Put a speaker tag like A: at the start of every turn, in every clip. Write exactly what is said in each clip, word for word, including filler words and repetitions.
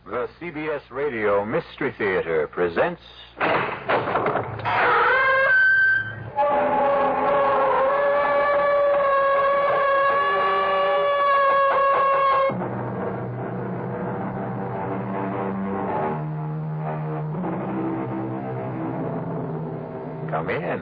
A: The C B S Radio Mystery Theater presents... Come in.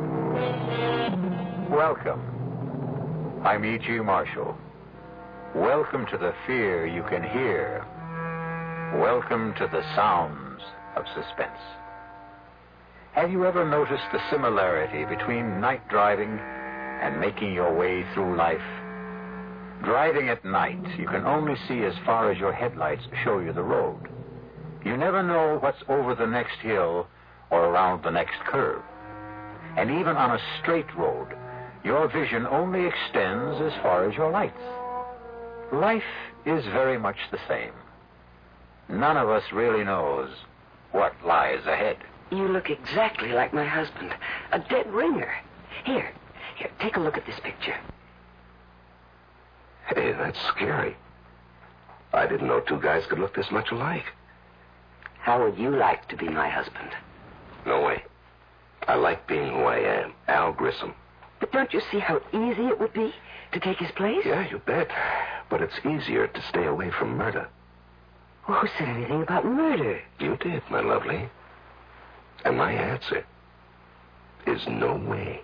A: Welcome. I'm E G. Marshall. Welcome to the fear you can hear. Welcome to the sounds of suspense. Have you ever noticed the similarity between night driving and making your way through life? Driving at night, you can only see as far as your headlights show you the road. You never know what's over the next hill or around the next curve. And even on a straight road, your vision only extends as far as your lights. Life is very much the same. None of us really knows what lies ahead.
B: You look exactly like my husband. A dead ringer. Here, here, take a look at this picture.
C: Hey, that's scary. I didn't know two guys could look this much alike.
B: How would you like to be my husband?
C: No way. I like being who I am, Al Grissom.
B: But don't you see how easy it would be to take his place?
C: Yeah, you bet. But it's easier to stay away from murder.
B: Well, who said anything about murder?
C: You did, my lovely. And my answer is no way.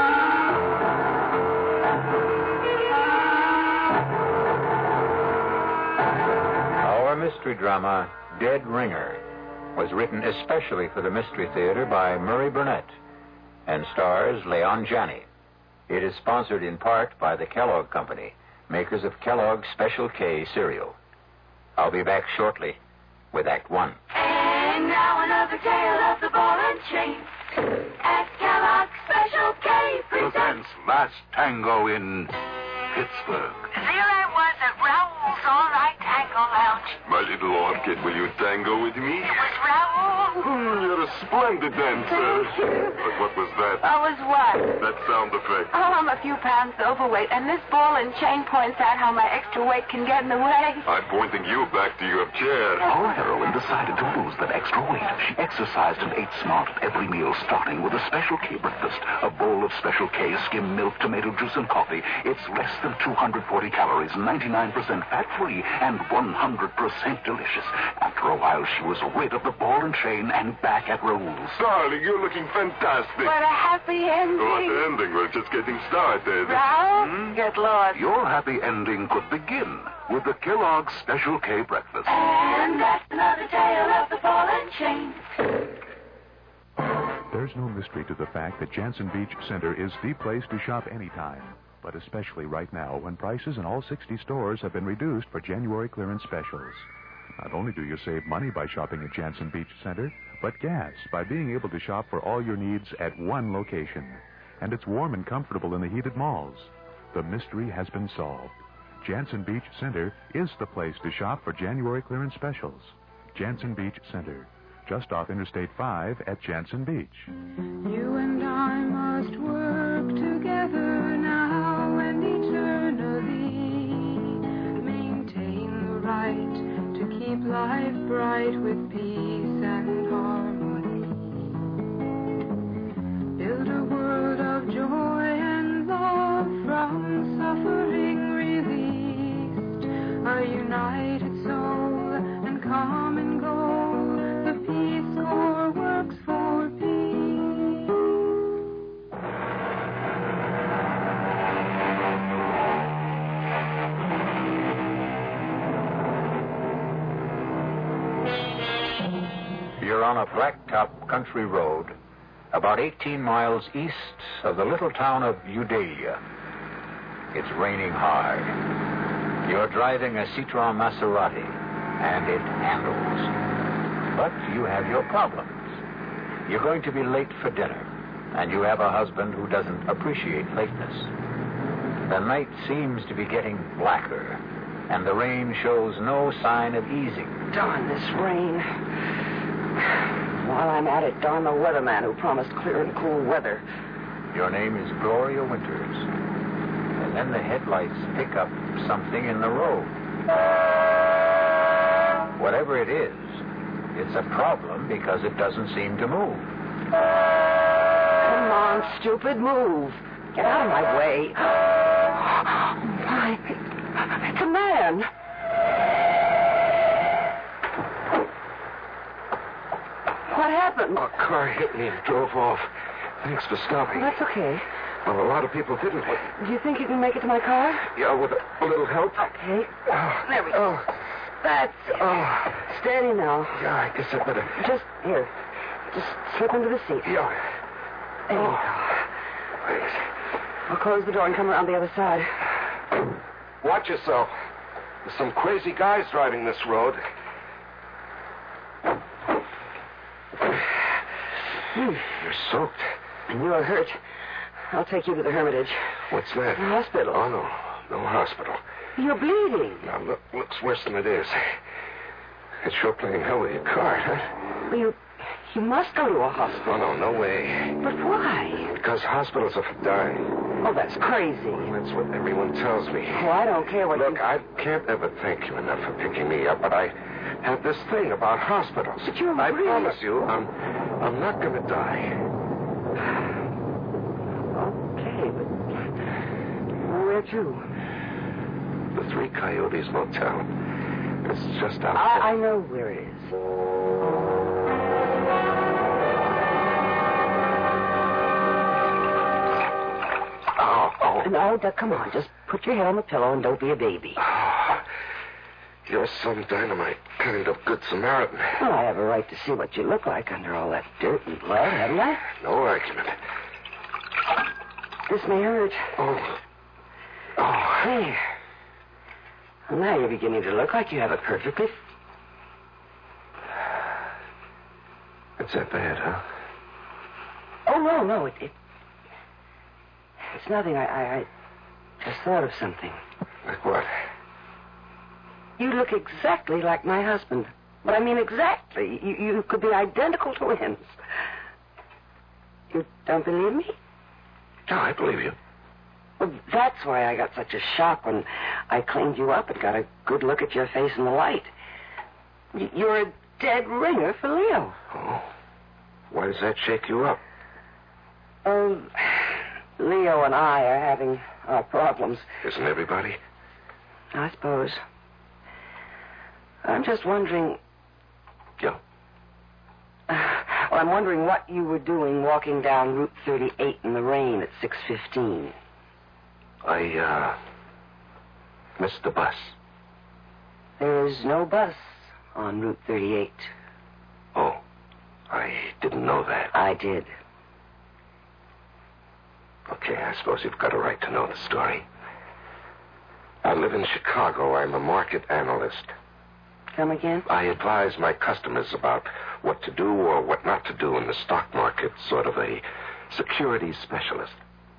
A: Our mystery drama, Dead Ringer, was written especially for the Mystery Theater by Murray Burnett and stars Leon Janney. It is sponsored in part by the Kellogg Company, makers of Kellogg's Special K cereal. I'll be back shortly with Act One.
D: And now another tale of the ball and chain. At Kellogg's Special K presents
E: Last Tango in Pittsburgh.
D: There I was at Raoul's All Right Tango Lounge.
E: My little orchid, will you tango with me?
D: It was Raoul.
E: Mm, you're a splendid dancer.
D: Thank you.
E: But what was that?
D: Oh, was what?
E: That sound effect.
D: Oh, I'm a few pounds overweight, and this ball and chain points out how my extra weight can get in the way.
E: I'm pointing you back to your chair.
F: Our heroine decided to lose that extra weight. She exercised and ate smart at every meal, starting with a Special K breakfast. A bowl of Special K skim milk, tomato juice, and coffee. It's less than two hundred forty calories, ninety-nine percent fat-free, and one hundred percent delicious. After a while, she was rid of the ball and chain and back at Raoul's.
E: Darling, you're looking fantastic.
D: What a happy ending.
E: What ending? We're just getting started.
D: Raoul,
E: Hmm?
D: good Lord.
F: Your happy ending could begin with the Kellogg's Special K breakfast.
D: And that's another tale of the ball and chain.
G: There's no mystery to the fact that Jansen Beach Center is the place to shop anytime, but especially right now when prices in all sixty stores have been reduced for January clearance specials. Not only do you save money by shopping at Jansen Beach Center, but gas by being able to shop for all your needs at one location. And it's warm and comfortable in the heated malls. The mystery has been solved. Jansen Beach Center is the place to shop for January clearance specials. Jansen Beach Center, just off Interstate five at Jansen Beach.
H: You and I must work together now and eternally. Maintain the right to keep life bright with peace and harmony. Build a world of joy and love from suffering released. A united soul and common goal. The Peace Corps works for peace.
A: You're on a blacktop country road about eighteen miles east of the little town of Udalia. It's raining hard. You're driving a Citroen Maserati, and it handles. But you have your problems. You're going to be late for dinner, and you have a husband who doesn't appreciate lateness. The night seems to be getting blacker, and the rain shows no sign of easing.
B: Darn this rain. While I'm at it, darn the weatherman who promised clear and cool weather.
A: Your name is Gloria Winters. And then the headlights pick up something in the road. Whatever whatever it is, it's a problem because it doesn't seem to move.
B: Come on, stupid, move. Get out of my way. Oh, my. It's a man. What happened?
C: A car hit me and drove off. Thanks for stopping.
B: Well, that's okay.
C: Well, a lot of people didn't.
B: Do you think you can make it to my car?
C: Yeah, with a, a little help.
B: Okay.
C: Oh,
B: There we go.
C: Oh,
B: That's it.
C: oh.
B: Steady now.
C: Yeah, I guess I better.
B: Just here. Just slip into the seat.
C: Yeah.
B: There you
C: Oh.
B: go.
C: Thanks.
B: I'll close the door and come around the other side.
C: Watch yourself. There's some crazy guys driving this road.
B: Hmm.
C: You're soaked.
B: And you're hurt. I'll take you to the Hermitage.
C: What's that?
B: The hospital.
C: Oh, no. No hospital.
B: You're bleeding.
C: Now, look, looks worse than it is. It's sure playing hell with your car, huh?
B: Well, you, you must go to a hospital.
C: Oh, no, no way.
B: But why?
C: Because hospitals are for dying.
B: Oh, that's crazy.
C: That's what everyone tells me.
B: Oh, I don't care what
C: Look,
B: you...
C: I can't ever thank you enough for picking me up, but I have this thing about hospitals.
B: But you're
C: I
B: really-
C: promise you, I'm, I'm not going to die.
B: Okay, but... Where to?
C: The Three Coyotes Motel. It's just out
B: I, I know where it is.
C: Oh, oh.
B: No, Doug, come on. Just put your head on the pillow and don't be a baby.
C: Oh, you're some dynamite kind of good Samaritan.
B: Well, I have a right to see what you look like under all that dirt and blood, haven't I?
C: No argument.
B: This may hurt.
C: Oh. Oh.
B: There. Well, now you're beginning to look like you have it perfectly.
C: It's that bad, huh?
B: Oh, no, no. It, it, it's nothing. I, I, I just thought of something.
C: Like what?
B: You look exactly like my husband. But I mean exactly. You, you could be identical twins. You don't believe me?
C: No, I believe you.
B: Well, that's why I got such a shock when I cleaned you up and got a good look at your face in the light. Y- You're a dead ringer for Leo.
C: Oh. Why does that shake you up?
B: Oh, Leo and I are having our problems.
C: Isn't everybody?
B: I suppose. I'm just wondering...
C: Yeah.
B: Well, I'm wondering what you were doing walking down Route thirty-eight in the rain at six fifteen.
C: I, uh... missed the bus.
B: There's no bus on Route thirty-eight.
C: Oh. I didn't know that.
B: I did.
C: Okay, I suppose you've got a right to know the story. I live in Chicago. I'm a market analyst.
B: Come again?
C: I advise my customers about what to do or what not to do in the stock market, sort of a security specialist.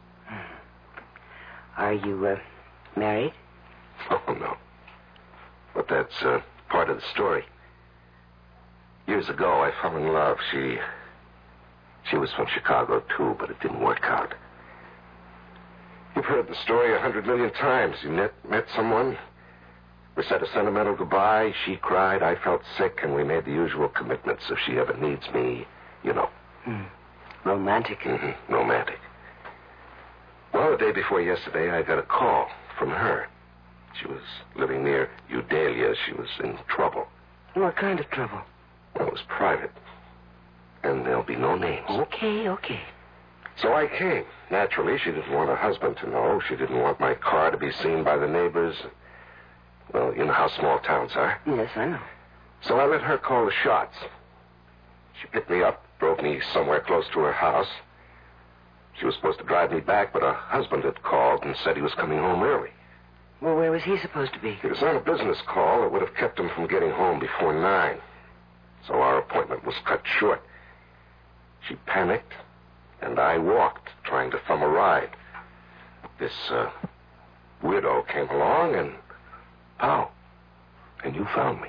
B: Are you, uh, married?
C: Oh, no. But that's uh, part of the story. Years ago, I fell in love. She... She was from Chicago, too, but it didn't work out. You've heard the story a hundred million times. You met, met someone, we said a sentimental goodbye, she cried, I felt sick, and we made the usual commitments. If she ever needs me, you know.
B: Hmm. Romantic.
C: Mm-hmm. Romantic. Well, the day before yesterday, I got a call from her. She was living near Eudalia. She was in trouble.
B: What kind of trouble?
C: Well, it was private. And there'll be no names.
B: Okay, okay.
C: So I came. Naturally, she didn't want her husband to know. She didn't want my car to be seen by the neighbors. Well, you know how small towns are.
B: Yes, I know.
C: So I let her call the shots. She picked me up, drove me somewhere close to her house. She was supposed to drive me back, but her husband had called and said he was coming home early.
B: Well, where was he supposed to be?
C: He was on a business call that would have kept him from getting home before nine. So our appointment was cut short. She panicked, and I walked, trying to thumb a ride. This uh, widow came along, and pow, and you found me.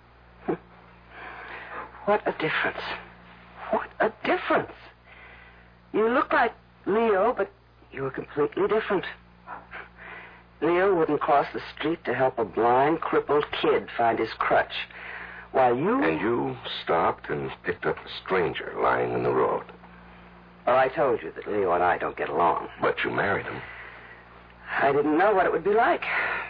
B: What a difference. What a difference. You look like Leo, but you're completely different. Leo wouldn't cross the street to help a blind, crippled kid find his crutch. While you...
C: And you stopped and picked up a stranger lying in the road.
B: Well, I told you that Leo and I don't get along.
C: But you married him.
B: I didn't know what it would be like.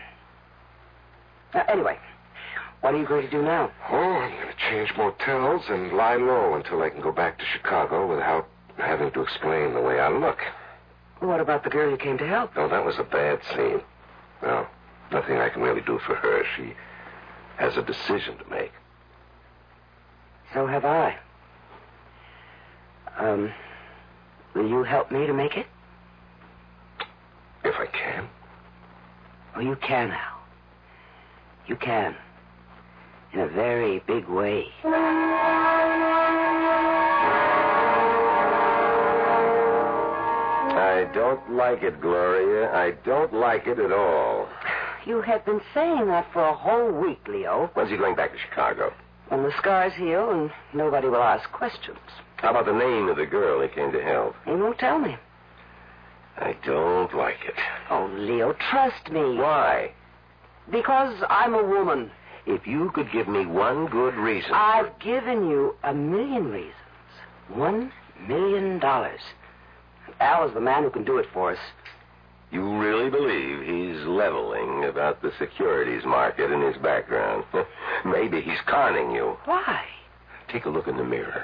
B: Uh, anyway, what are you going to do now?
C: Oh, I'm going to change motels and lie low until I can go back to Chicago without having to explain the way I look.
B: What about the girl you came to help?
C: No, that was a bad scene. No, nothing I can really do for her. She has a decision to make.
B: So have I. Um, will you help me to make it?
C: If I can.
B: Oh, you can, Al. You can. In a very big way.
C: I don't like it, Gloria. I don't like it at all.
B: You have been saying that for a whole week, Leo.
C: When's he going back to Chicago?
B: When the scars heal and nobody will ask questions.
C: How about the name of the girl he came to help?
B: He won't tell me.
C: I don't like it.
B: Oh, Leo, trust me.
C: Why?
B: Because I'm a woman.
C: If you could give me one good reason...
B: I've given you a million reasons. One million dollars. Al is the man who can do it for us.
C: You really believe he's leveling about the securities market in his background? Maybe he's conning you.
B: Why?
C: Take a look in the mirror.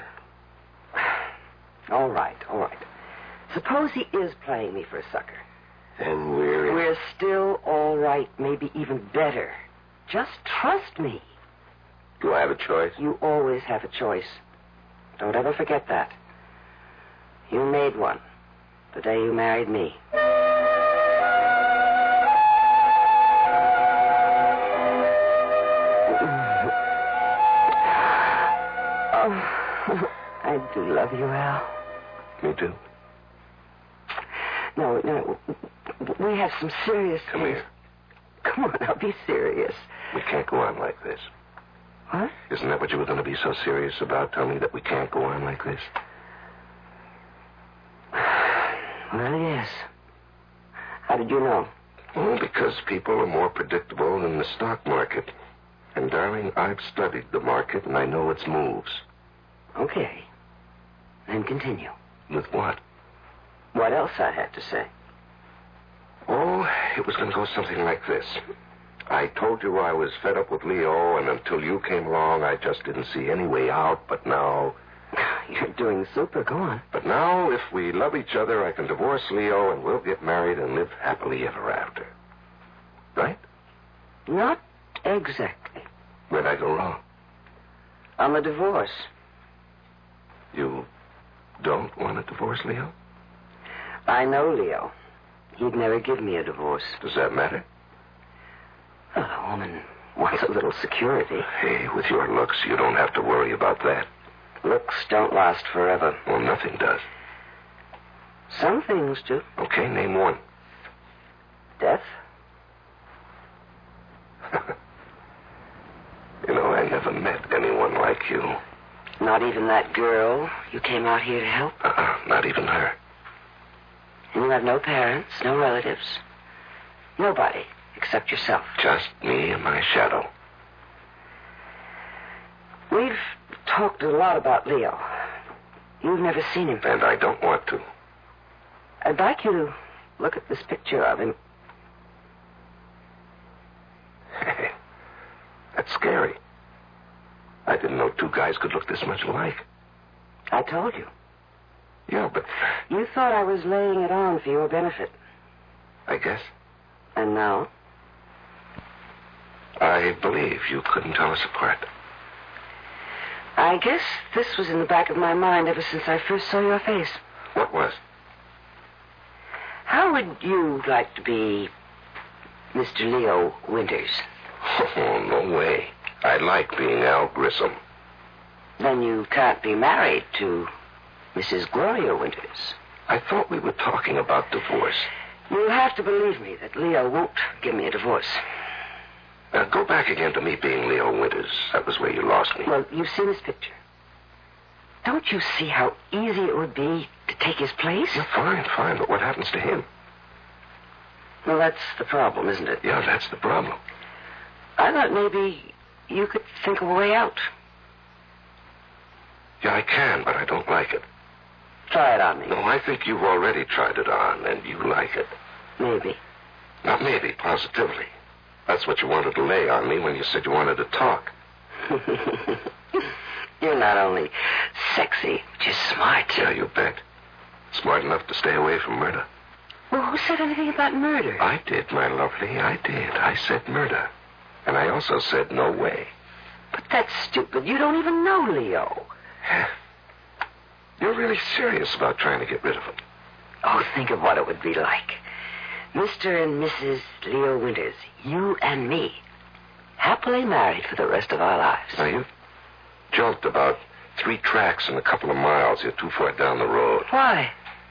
B: All right, all right. Suppose he is playing me for a sucker.
C: Then we're...
B: We're still all right, maybe even better. Just trust me.
C: Do I have a choice?
B: You always have a choice. Don't ever forget that. You made one the day you married me. Oh, I do love you, Al.
C: Me too.
B: No, no. We have some serious...
C: Come
B: things.
C: here.
B: Come on, now, be serious.
C: We can't go on like this.
B: What?
C: Isn't that what you were going to be so serious about? Tell me that we can't go on like this?
B: Well, yes. How did you know?
C: Oh, because people are more predictable than the stock market. And, darling, I've studied the market and I know its moves.
B: Okay. Then continue.
C: With what?
B: What else I had to say?
C: Oh, it was going to go something like this. I told you I was fed up with Leo, and until you came along, I just didn't see any way out, but now...
B: You're doing super. Go on.
C: But now, if we love each other, I can divorce Leo, and we'll get married and live happily ever after. Right?
B: Not exactly.
C: Where'd I go wrong?
B: On the divorce.
C: You don't want a divorce, Leo?
B: I know Leo. He'd never give me a divorce.
C: Does that matter?
B: Well, a woman wants a little security.
C: Hey, with your looks, you don't have to worry about that.
B: Looks don't last forever.
C: Well, nothing does.
B: Some things do.
C: Okay, name one.
B: Death?
C: You know, I never met anyone like you.
B: Not even that girl you came out here to help?
C: Uh-uh, not even her.
B: And you have no parents, no relatives. Nobody except yourself.
C: Just me and my shadow.
B: We've talked a lot about Leo. You've never seen him.
C: And I don't want to.
B: I'd like you to look at this picture of him.
C: Hey, that's scary. I didn't know two guys could look this much alike.
B: I told you.
C: Yeah, but...
B: You thought I was laying it on for your benefit.
C: I guess.
B: And now?
C: I believe you couldn't tell us apart.
B: I guess this was in the back of my mind ever since I first saw your face.
C: What was?
B: How would you like to be Mister Leo Winters?
C: Oh, no way. I like being Al Grissom.
B: Then you can't be married to Missus Gloria Winters.
C: I thought we were talking about divorce.
B: You'll have to believe me that Leo won't give me a divorce.
C: Now, go back again to me being Leo Winters. That was where you lost me.
B: Well, you've seen his picture. Don't you see how easy it would be to take his place?
C: Yeah, fine, fine, but what happens to him?
B: Well, that's the problem, isn't it?
C: Yeah, that's the problem.
B: I thought maybe you could think of a way out.
C: Yeah, I can, but I don't like it.
B: Try it on me.
C: No, I think you've already tried it on, and you like it.
B: Maybe.
C: Not maybe, positively. That's what you wanted to lay on me when you said you wanted to talk.
B: You're not only sexy, but you're smart.
C: Yeah, you bet. Smart enough to stay away from murder.
B: Well, who said anything about murder?
C: I did, my lovely. I did. I said murder. And I also said no way.
B: But that's stupid. You don't even know Leo.
C: You're really serious about trying to get rid of him.
B: Oh, think of what it would be like. Mister and Missus Leo Winters, you and me, happily married for the rest of our lives.
C: Now, you've jumped about three tracks in a couple of miles. You're too far down the road.
B: Why?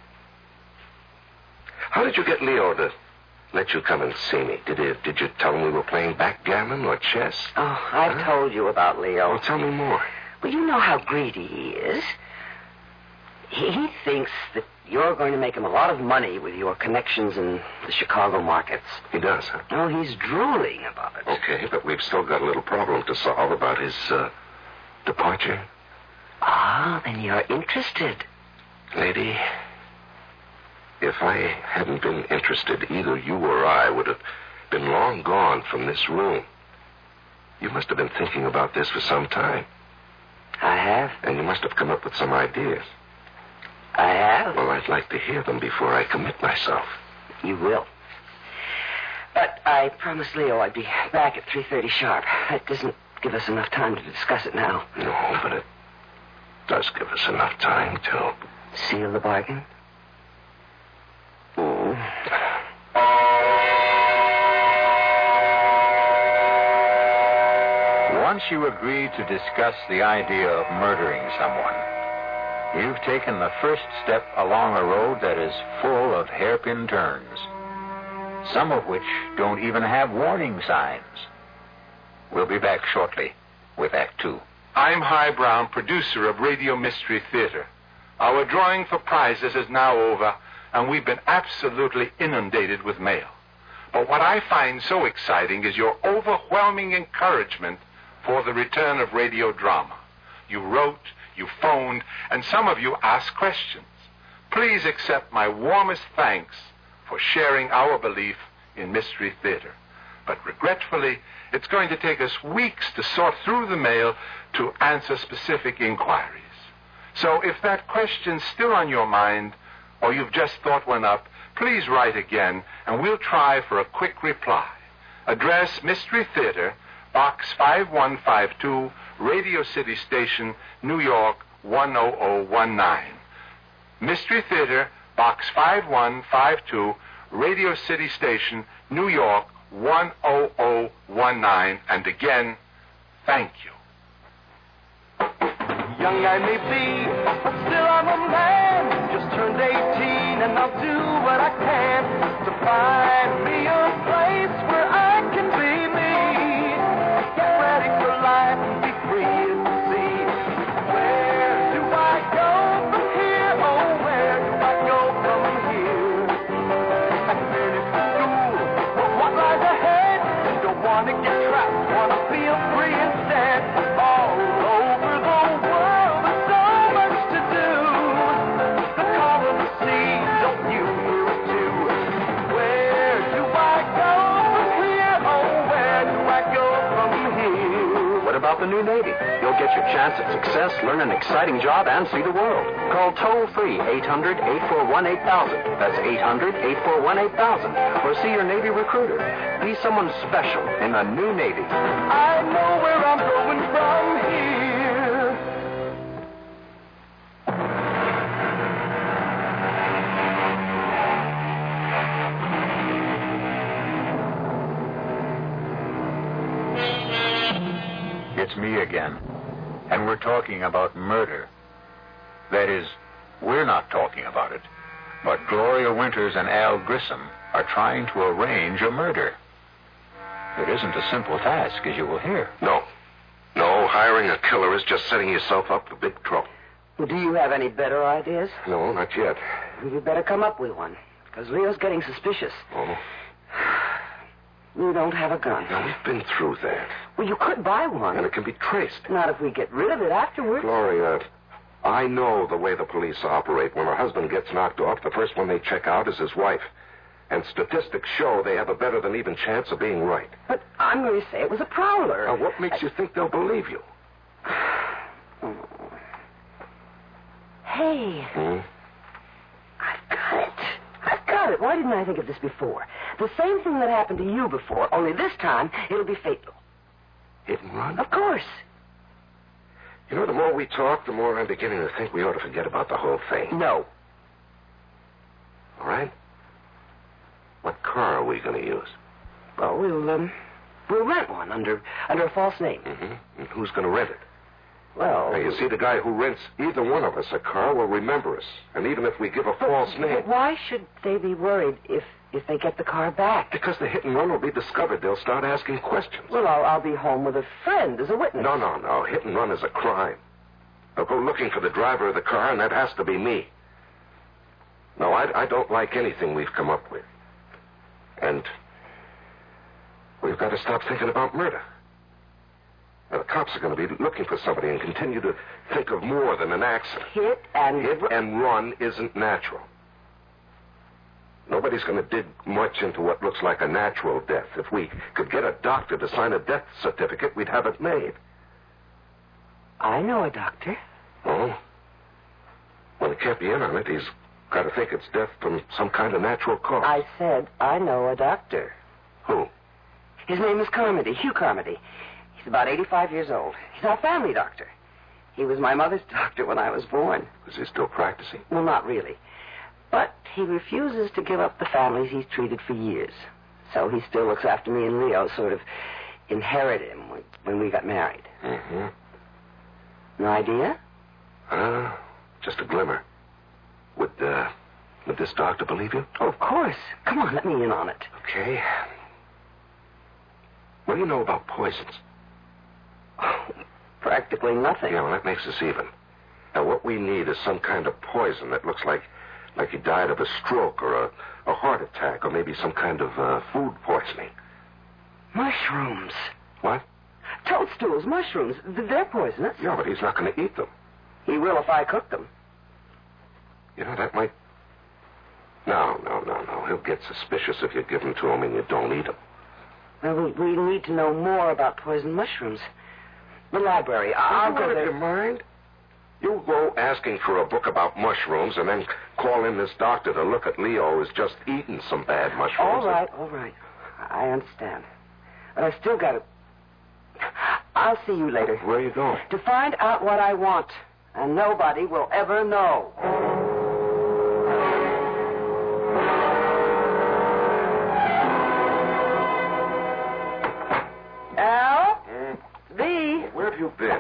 C: How did you get Leo to let you come and see me? Did you, did you tell him we were playing backgammon or chess?
B: Oh, I've
C: huh?
B: told you about Leo.
C: Well, tell me more.
B: Well, you know how greedy he is. He, he thinks that you're going to make him a lot of money with your connections in the Chicago markets.
C: He does, huh?
B: Oh, he's drooling about it.
C: Okay, but we've still got a little problem to solve about his, uh, departure.
B: Ah, then you're interested.
C: Lady, if I hadn't been interested, either you or I would have been long gone from this room. You must have been thinking about this for some time.
B: I have.
C: And you must have come up with some ideas.
B: I have.
C: Well, I'd like to hear them before I commit myself.
B: You will. But I promised Leo I'd be back at three thirty sharp. That doesn't give us enough time to discuss it now.
C: No, but it does give us enough time to...
B: Seal the bargain? Mm.
A: Once you agree to discuss the idea of murdering someone, you've taken the first step along a road that is full of hairpin turns, some of which don't even have warning signs. We'll be back shortly with Act Two.
I: I'm Hy Brown, producer of Radio Mystery Theater. Our drawing for prizes is now over, and we've been absolutely inundated with mail. But what I find so exciting is your overwhelming encouragement for the return of radio drama. You wrote, you phoned, and some of you asked questions. Please accept my warmest thanks for sharing our belief in Mystery Theater. But regretfully, it's going to take us weeks to sort through the mail to answer specific inquiries. So if that question's still on your mind, or you've just thought one up, please write again, and we'll try for a quick reply. Address Mystery Theater, Box five one five two, Radio City Station, New York, one oh oh one nine. Mystery Theater, Box five one five two, Radio City Station, New York, one oh oh one nine. And again, thank you.
J: Young I may be, but still I'm a man. Just turned eighteen, and I'll do what I can to find me a place where I can be me. Get ready for life and be free to see. Where do I go from here? Oh, where do I go from here? I finished school, but what lies ahead? Don't want to get trapped, want to feel free instead. All over the world, there's so much to do. The call of the sea, don't you hear it too? Where do I go from here? Oh, where do I go from here?
K: What about the new Navy? You'll get your chance at success, learn an exciting job, and see the world. Call toll-free eight hundred, eight four one, eight thousand. That's eight hundred, eight four one, eight thousand. Or see your Navy recruiter. Be someone special in the new Navy.
J: I know where I'm going from here.
A: It's me again. And we're talking about murder. That is, we're not talking about it. But Gloria Winters and Al Grissom are trying to arrange a murder. It isn't a simple task, as you will hear.
C: No. No, hiring a killer is just setting yourself up for big trouble.
B: Well, do you have any better ideas?
C: No, not yet.
B: You better come up with one, because Leo's getting suspicious.
C: Oh?
B: You don't have a gun.
C: Now, we've been through that.
B: Well, you could buy one.
C: And it can be traced.
B: Not if we get rid of it afterwards.
C: Gloria, I know the way the police operate. When a husband gets knocked off, the first one they check out is his wife. And statistics show they have a better than even chance of being right.
B: But I'm going to say it was a prowler.
C: Now, what makes
B: I...
C: you think they'll believe you?
B: Hey.
C: Hmm?
B: I've got it. I've got it. Why didn't I think of this before? The same thing that happened to you before, only this time it'll be fatal.
C: Hit and run?
B: Of course.
C: You know, the more we talk, the more I'm beginning to think we ought to forget about the whole thing.
B: No.
C: All right? What car are we going to use?
B: Well, we'll, um, we'll rent one under under a false name.
C: Mm-hmm. And who's going to rent it?
B: Well...
C: Now, you see, the guy who rents either one of us a car will remember us. And even if we give a false name...
B: But why should they be worried if, if they get the car back?
C: Because the hit and run will be discovered. They'll start asking questions.
B: Well, I'll, I'll be home with a friend as a witness.
C: No, no, no. Hit and run is a crime. They'll go looking for the driver of the car, and that has to be me. No, I, I don't like anything we've come up with. And we've got to stop thinking about murder. Now, the cops are going to be looking for somebody and continue to think of more than an accident.
B: Hit and...
C: Hit and run isn't natural. Nobody's going to dig much into what looks like a natural death. If we could get a doctor to sign a death certificate, we'd have it made.
B: I know a doctor.
C: Oh? Well, he can't be in on it. He's got to think it's death from some kind of natural cause.
B: I said I know a doctor.
C: Who?
B: His name is Carmody, Hugh Carmody. He's about eighty-five years old. He's our family doctor. He was my mother's doctor when I was born.
C: Is he still practicing?
B: Well, not really. But he refuses to give up the families he's treated for years. So he still looks after me and Leo, sort of inherited him when, when we got married.
C: Mm-hmm.
B: No idea?
C: Uh, just a glimmer. Would, uh, would this doctor believe you?
B: Oh, of course. Come on, let me in on it.
C: Okay. What do you know about poisons?
B: Oh, practically nothing.
C: Yeah, well, that makes us even. Now, what we need is some kind of poison that looks like like he died of a stroke or a, a heart attack or maybe some kind of uh, food poisoning.
B: Mushrooms.
C: What?
B: Toadstools, mushrooms. They're poisonous.
C: Yeah, but he's not going to eat them.
B: He will if I cook them.
C: You know, that might... No, no, no, no. He'll get suspicious if you give them to him and you don't eat them.
B: Well, we, we need to know more about poison mushrooms. The library. I'll
C: you
B: go
C: out of
B: there.
C: your mind? You go asking for a book about mushrooms and then call in this doctor to look at Leo who's just eaten some bad mushrooms.
B: All right, all right. I understand. But I still got to... I'll see you later.
C: Where are you going?
B: To find out what I want. And nobody will ever know. Al?
C: Mm.
B: V?
C: Where have you been?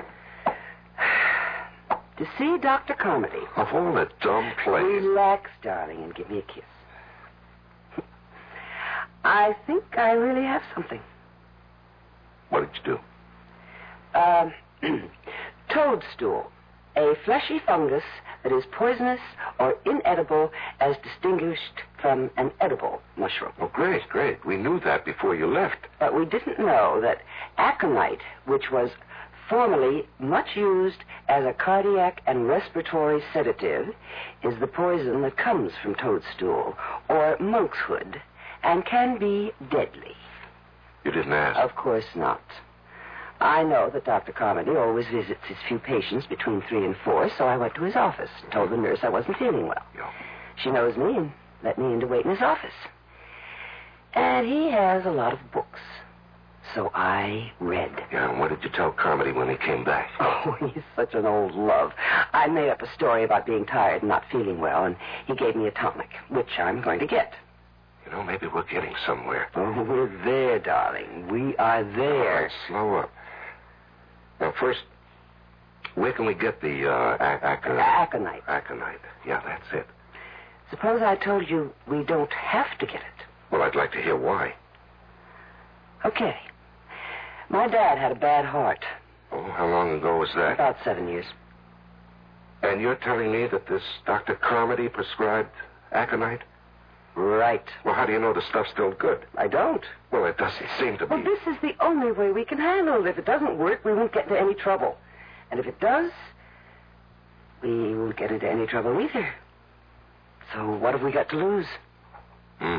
B: To see Doctor Carmody.
C: Of all the dumb places.
B: Relax, darling, and give me a kiss. I think I really have something.
C: What did you do?
B: Um, toadstool. A fleshy fungus that is poisonous or inedible as distinguished from an edible mushroom.
C: Oh, great, great. We knew that before you left.
B: But we didn't know that aconite, which was formerly much used as a cardiac and respiratory sedative, is the poison that comes from toadstool or monkshood and can be deadly.
C: You didn't ask?
B: Of course not. I know that Doctor Carmody always visits his few patients between three and four, so I went to his office, told the nurse I wasn't feeling well.
C: Yeah.
B: She knows me and let me in to wait in his office. And he has a lot of books. So I read.
C: Yeah, and what did you tell Carmody when he came back?
B: Oh, he's such an old love. I made up a story about being tired and not feeling well, and he gave me a tonic, which I'm going to get.
C: You know, maybe we're getting somewhere.
B: Oh, we're there, darling. We are there.
C: All right, slow up. Now, first, where can we get the uh, ac- aconite?
B: Aconite.
C: Aconite. Yeah, that's it.
B: Suppose I told you we don't have to get it.
C: Well, I'd like to hear why.
B: Okay. My dad had a bad heart.
C: Oh, how long ago was that?
B: About seven years.
C: And you're telling me that this Doctor Carmody prescribed aconite?
B: Right.
C: Well, how do you know the stuff's still good?
B: I don't.
C: Well, it doesn't seem to be.
B: Well, this is the only way we can handle it. If it doesn't work, we won't get into any trouble. And if it does, we won't get into any trouble either. So what have we got to lose?
C: Hmm.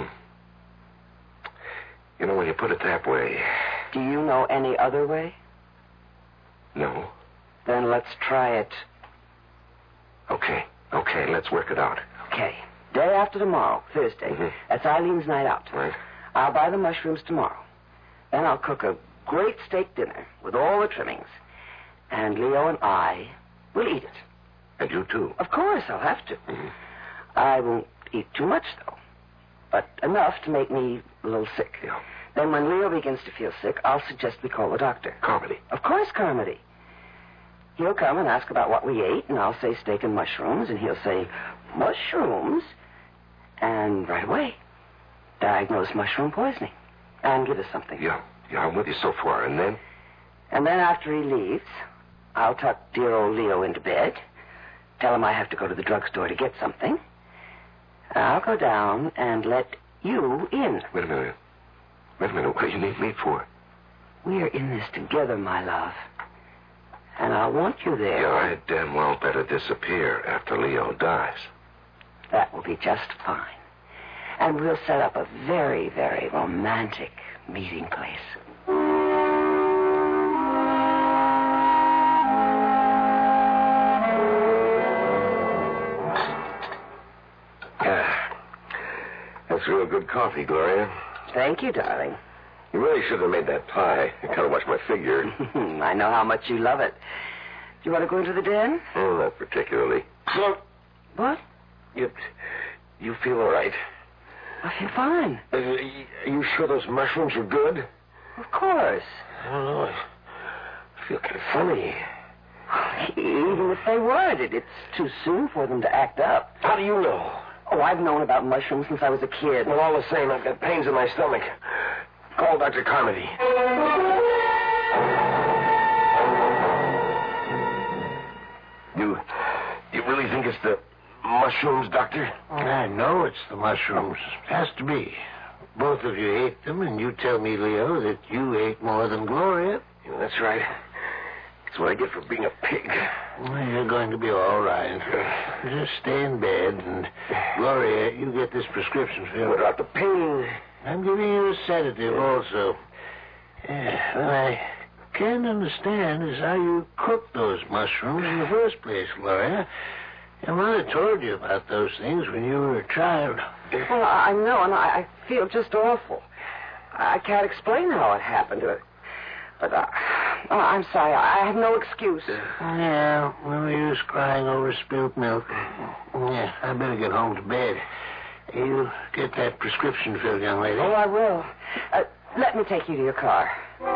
C: You know, when you put it that way...
B: Do you know any other way?
C: No.
B: Then let's try it.
C: Okay. Okay, let's work it out.
B: Okay. Day after tomorrow, Thursday.
C: Mm-hmm.
B: That's Eileen's night out.
C: Right.
B: I'll buy the mushrooms tomorrow. Then I'll cook a great steak dinner with all the trimmings. And Leo and I will eat it.
C: And you too.
B: Of course, I'll have to.
C: Mm-hmm.
B: I won't eat too much, though. But enough to make me a little sick.
C: Yeah.
B: Then when Leo begins to feel sick, I'll suggest we call the doctor.
C: Carmody.
B: Of course, Carmody. He'll come and ask about what we ate, and I'll say steak and mushrooms, and he'll say, mushrooms? And right away, diagnose mushroom poisoning and give us something.
C: Yeah, yeah, I'm with you so far. And then?
B: And then after he leaves, I'll tuck dear old Leo into bed, tell him I have to go to the drugstore to get something. I'll go down and let you in.
C: Wait a minute. Wait a minute. What do you need me for?
B: We're in this together, my love. And I want you there.
C: Yeah, I damn well better disappear after Leo dies.
B: That will be just fine. And we'll set up a very, very romantic meeting place.
C: Yeah. That's real good coffee, Gloria.
B: Thank you, darling.
C: You really should have made that pie. I kind of watched my figure.
B: I know how much you love it. Do you want to go into the den?
C: Oh, not particularly.
B: What?
C: You, you feel all right?
B: I feel fine.
C: Uh, are you sure those mushrooms are good?
B: Of course.
C: I don't know. I feel kind of funny.
B: Even if they weren't, it, it's too soon for them to act up.
C: How do you know?
B: Oh, I've known about mushrooms since I was a kid.
C: Well, all the same, I've got pains in my stomach. Call Doctor Carmody. You, you really think it's the mushrooms, Doctor?
L: I know it's the mushrooms. Has to be. Both of you ate them, and you tell me, Leo, that you ate more than Gloria.
C: Yeah, that's right. That's what I get for being a pig.
L: Well, you're going to be all right. Just stay in bed, and Gloria, you get this prescription filled.
C: What about the pain?
L: I'm giving you a sedative also. Yeah, what I can't understand is how you cooked those mushrooms in the first place, Gloria. Your mother told you about those things when you were a child.
B: Well, I know, and I, I feel just awful. I can't explain how it happened. But uh, oh, I'm sorry. I have no excuse.
L: Yeah, no use crying over spilt milk. Yeah, I better get home to bed. You get that prescription filled, young lady.
B: Oh, I will. Uh, let me take you to your car.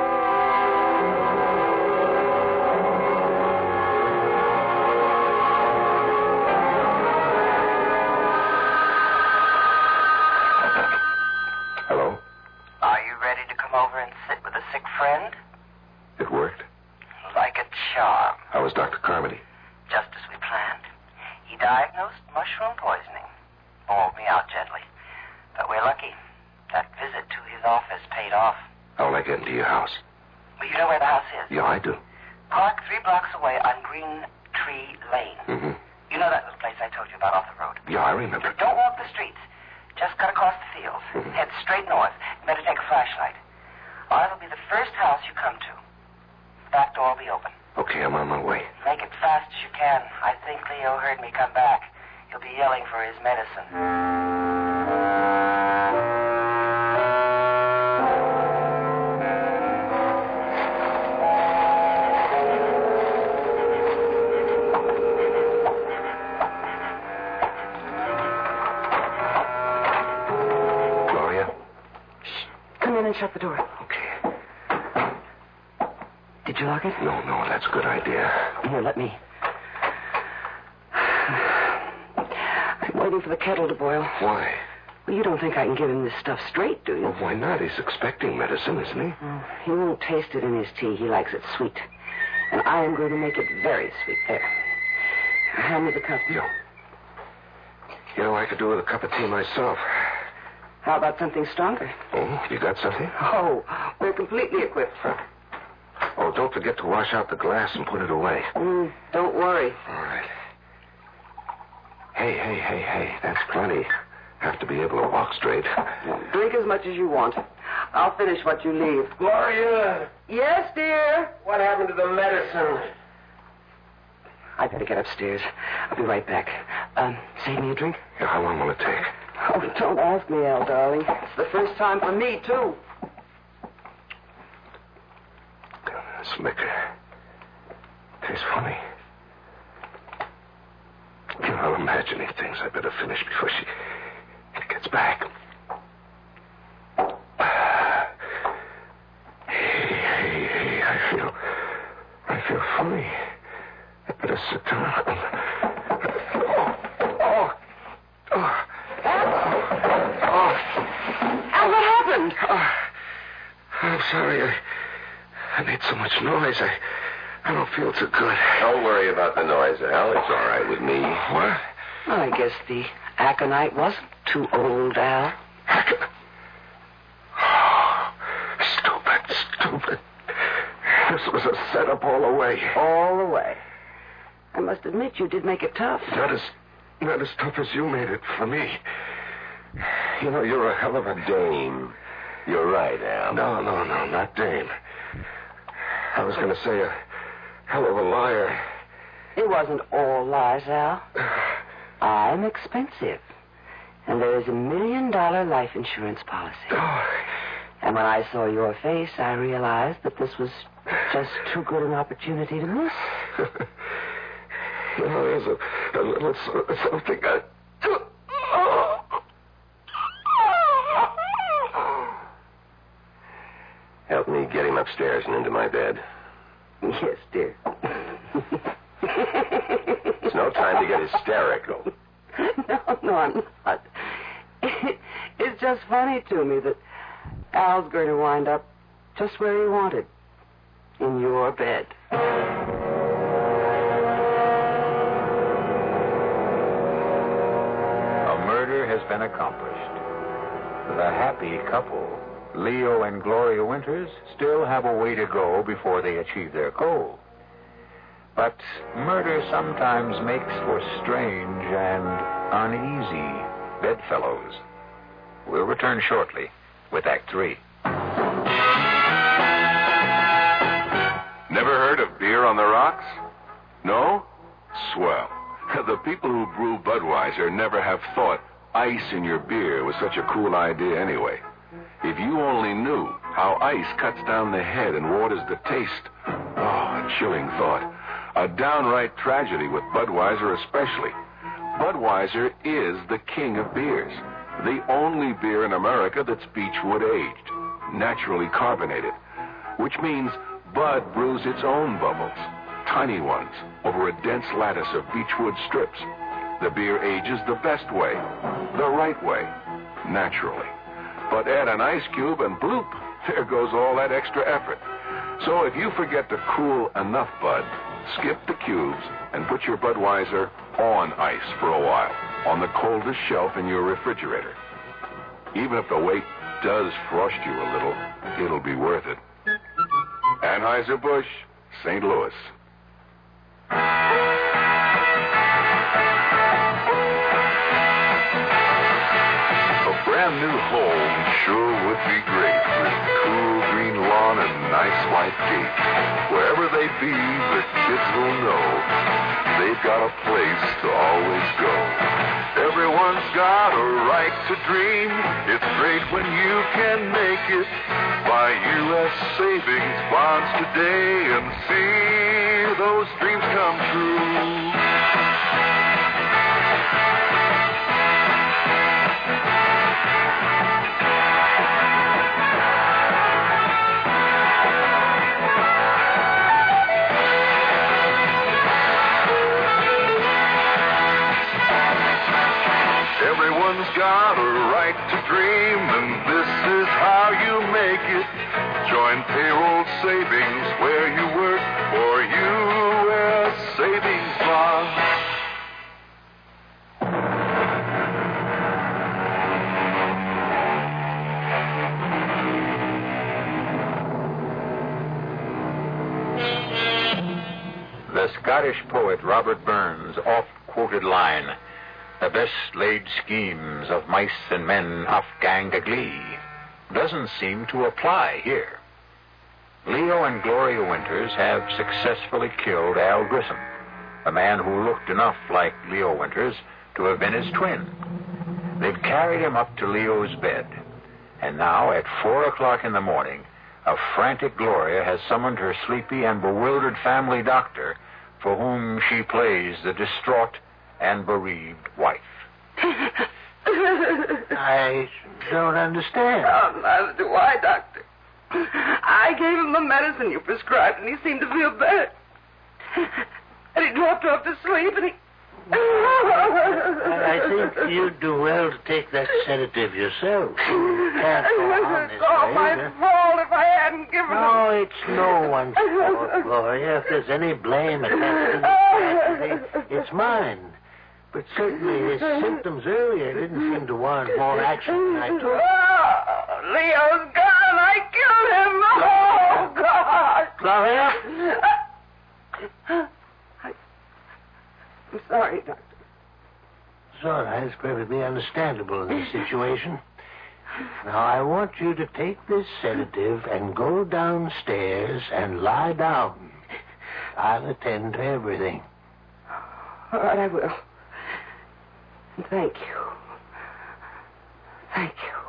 C: Hello?
B: Are you ready to come over and sit with a sick friend?
C: It worked?
B: Like a charm.
C: How was Doctor Carmody?
B: Just as we planned. He diagnosed mushroom poisoning. Bawled me out gently. But we're lucky. That visit to his office paid off.
C: How will I get into your house?
B: Well, you know where the house is?
C: Yeah, I do.
B: Park three blocks away on Green Tree Lane.
C: Mm-hmm.
B: You know that little place I told you about off the road?
C: Yeah, I remember.
B: Don't walk the streets. Just cut across the fields.
C: Mm-hmm.
B: Head straight north. Better take a flashlight. Ours will be the first house you come to. The back door will be open.
C: Okay, I'm on my way.
B: Make it fast as you can. I think Leo heard me come back. He'll be yelling for his medicine.
C: Gloria?
B: Come in and shut the door.
C: Okay.
B: Did you lock it?
C: No, no, that's a good idea.
B: Here, let me. I'm waiting for the kettle to boil.
C: Why?
B: Well, you don't think I can give him this stuff straight, do you?
C: Well, why not? He's expecting medicine, isn't he?
B: Oh, he won't taste it in his tea. He likes it sweet. And I am going to make it very sweet. There. Now, hand me the cup.
C: Yeah. You know, I could do with a cup of tea myself.
B: How about something stronger?
C: Oh, you got something?
B: Oh, we're completely equipped.
C: Oh, don't forget to wash out the glass and put it away.
B: Mm, don't worry.
C: All right. Hey, hey, hey, hey. That's plenty. Have to be able to walk straight.
B: Drink as much as you want. I'll finish what you leave.
L: Gloria!
B: Yes, dear?
L: What happened to the medicine?
B: I better get upstairs. I'll be right back. Um, save me a drink?
C: Yeah, how long will it take?
B: Oh, don't ask me, Al, darling. It's the first time for me, too.
C: This liquor tastes funny. You know, I'm imagining things I better finish before she gets back. Hey, hey, hey, I feel... I feel funny. I better sit down. Oh, oh, oh.
B: Oh. Al, what happened?
C: Oh, I'm sorry. I, I made so much noise. I, I don't feel too good.
M: Don't worry about the noise, Al. It's all right with me.
C: What?
B: Well, I guess the aconite wasn't too old, Al.
C: Aconite? Oh, stupid, stupid. This was a setup all the way.
B: All the way. I must admit you did make it tough.
C: Not as, not as tough as you made it for me. You know, you're a hell of a
M: Dame. You're right, Al.
C: No, no, no, not Dame. I was going to say a hell of a liar.
B: It wasn't all lies, Al. I'm expensive. And there is a million dollar life insurance policy.
C: Oh.
B: And when I saw your face, I realized that this was just too good an opportunity to miss.
C: You know, there's a, a little so- something I...
M: Help me get him upstairs and into my bed.
B: Yes, dear.
M: It's no time to get hysterical.
B: No, no, I'm not. It's just funny to me that Al's going to wind up just where he wanted. In your bed.
A: A murder has been accomplished. The happy couple, Leo and Gloria Winters, still have a way to go before they achieve their goal. But murder sometimes makes for strange and uneasy bedfellows. We'll return shortly with Act Three.
E: Never heard of beer on the rocks? No? Swell. The people who brew Budweiser never have thought ice in your beer was such a cool idea anyway. If you only knew how ice cuts down the head and waters the taste. Oh, a chilling thought. A downright tragedy with Budweiser especially. Budweiser is the king of beers. The only beer in America that's beechwood aged, naturally carbonated, which means Bud brews its own bubbles, tiny ones, over a dense lattice of beechwood strips. The beer ages the best way, the right way, naturally. But add an ice cube and bloop, there goes all that extra effort. So if you forget to cool enough Bud, skip the cubes and put your Budweiser on ice for a while, on the coldest shelf in your refrigerator. Even if the wait does frost you a little, it'll be worth it. Anheuser-Busch, Saint Louis. A brand new home sure would be great with cool green lawn and nice white gate. Wherever they be, the kids will know they've got a place to always go. Everyone's got a right to dream. It's great when you can make it. Buy U S savings bonds today and see those dreams come true. Everyone's got a right to dream, and this is how you make it. Join payroll savings where you work for U S Savings Bonds.
A: The Scottish poet Robert Burns' oft-quoted line, "The best laid schemes of mice and men oft gang to glee," doesn't seem to apply here. Leo and Gloria Winters have successfully killed Al Grissom, a man who looked enough like Leo Winters to have been his twin. They've carried him up to Leo's bed, and now at four o'clock in the morning, a frantic Gloria has summoned her sleepy and bewildered family doctor, for whom she plays the distraught and bereaved wife.
L: I don't understand.
B: Oh, neither do I, Doctor. I gave him the medicine you prescribed, and he seemed to feel better. And he dropped off to sleep, and he...
L: I think you'd do well to take that sedative yourself. You can't go on this
B: It's all
L: way.
B: my fault if I hadn't given
L: No,
B: him...
L: it's no one's fault, Gloria. If there's any blame attached to this tragedy, it's mine. But certainly his symptoms earlier didn't seem to warrant more action than I took.
B: Oh, Leo's gone. I killed him. Oh, God.
L: Gloria?
B: I, I'm sorry, Doctor.
L: It's all right. It's perfectly understandable in this situation. Now, I want you to take this sedative and go downstairs and lie down. I'll attend to everything.
B: All right, I will. Thank you. Thank you.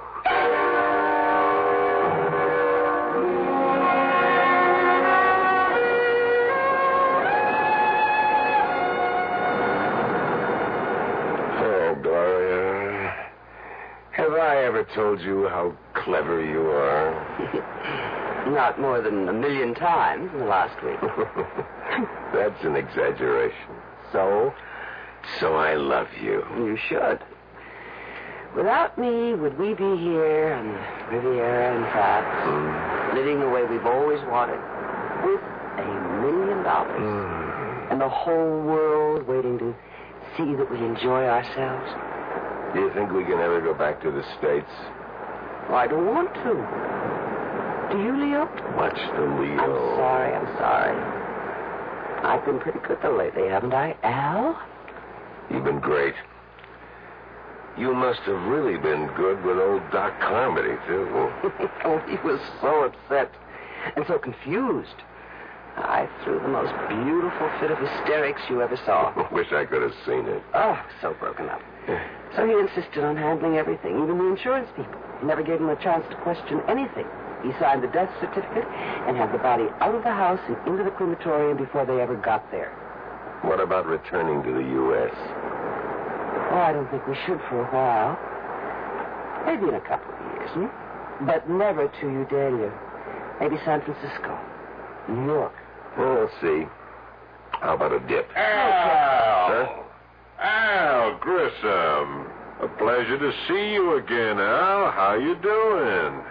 M: Oh, Gloria. Have I ever told you how clever you are?
B: Not more than a million times in the last week.
M: That's an exaggeration.
B: So?
M: So I love you.
B: You should. Without me, would we be here on the Riviera in France,
M: Mm.
B: living the way we've always wanted, with a million dollars,
M: Mm.
B: and the whole world waiting to see that we enjoy ourselves?
M: Do you think we can ever go back to the States?
B: Well, I don't want to. Do you, Leo?
M: Watch the Leo.
B: I'm sorry, I'm sorry. I've been pretty good though lately, haven't I, Al?
M: You've been great. You must have really been good with old Doc Carmody, too.
B: Oh, he was so upset and so confused. I threw the most beautiful fit of hysterics you ever saw.
M: Wish I could have seen it.
B: Oh, so broken up. So he insisted on handling everything, even the insurance people. Never gave him a chance to question anything. He signed the death certificate and had the body out of the house and into the crematorium before they ever got there.
M: What about returning to the U S?
B: Oh, I don't think we should for a while. Maybe in a couple of years, hmm? But never to Eudalia. Maybe San Francisco, New York.
M: Well, we'll see. How about a dip?
E: Al!
M: Huh?
E: Al Grissom. A pleasure to see you again, Al. How you doing?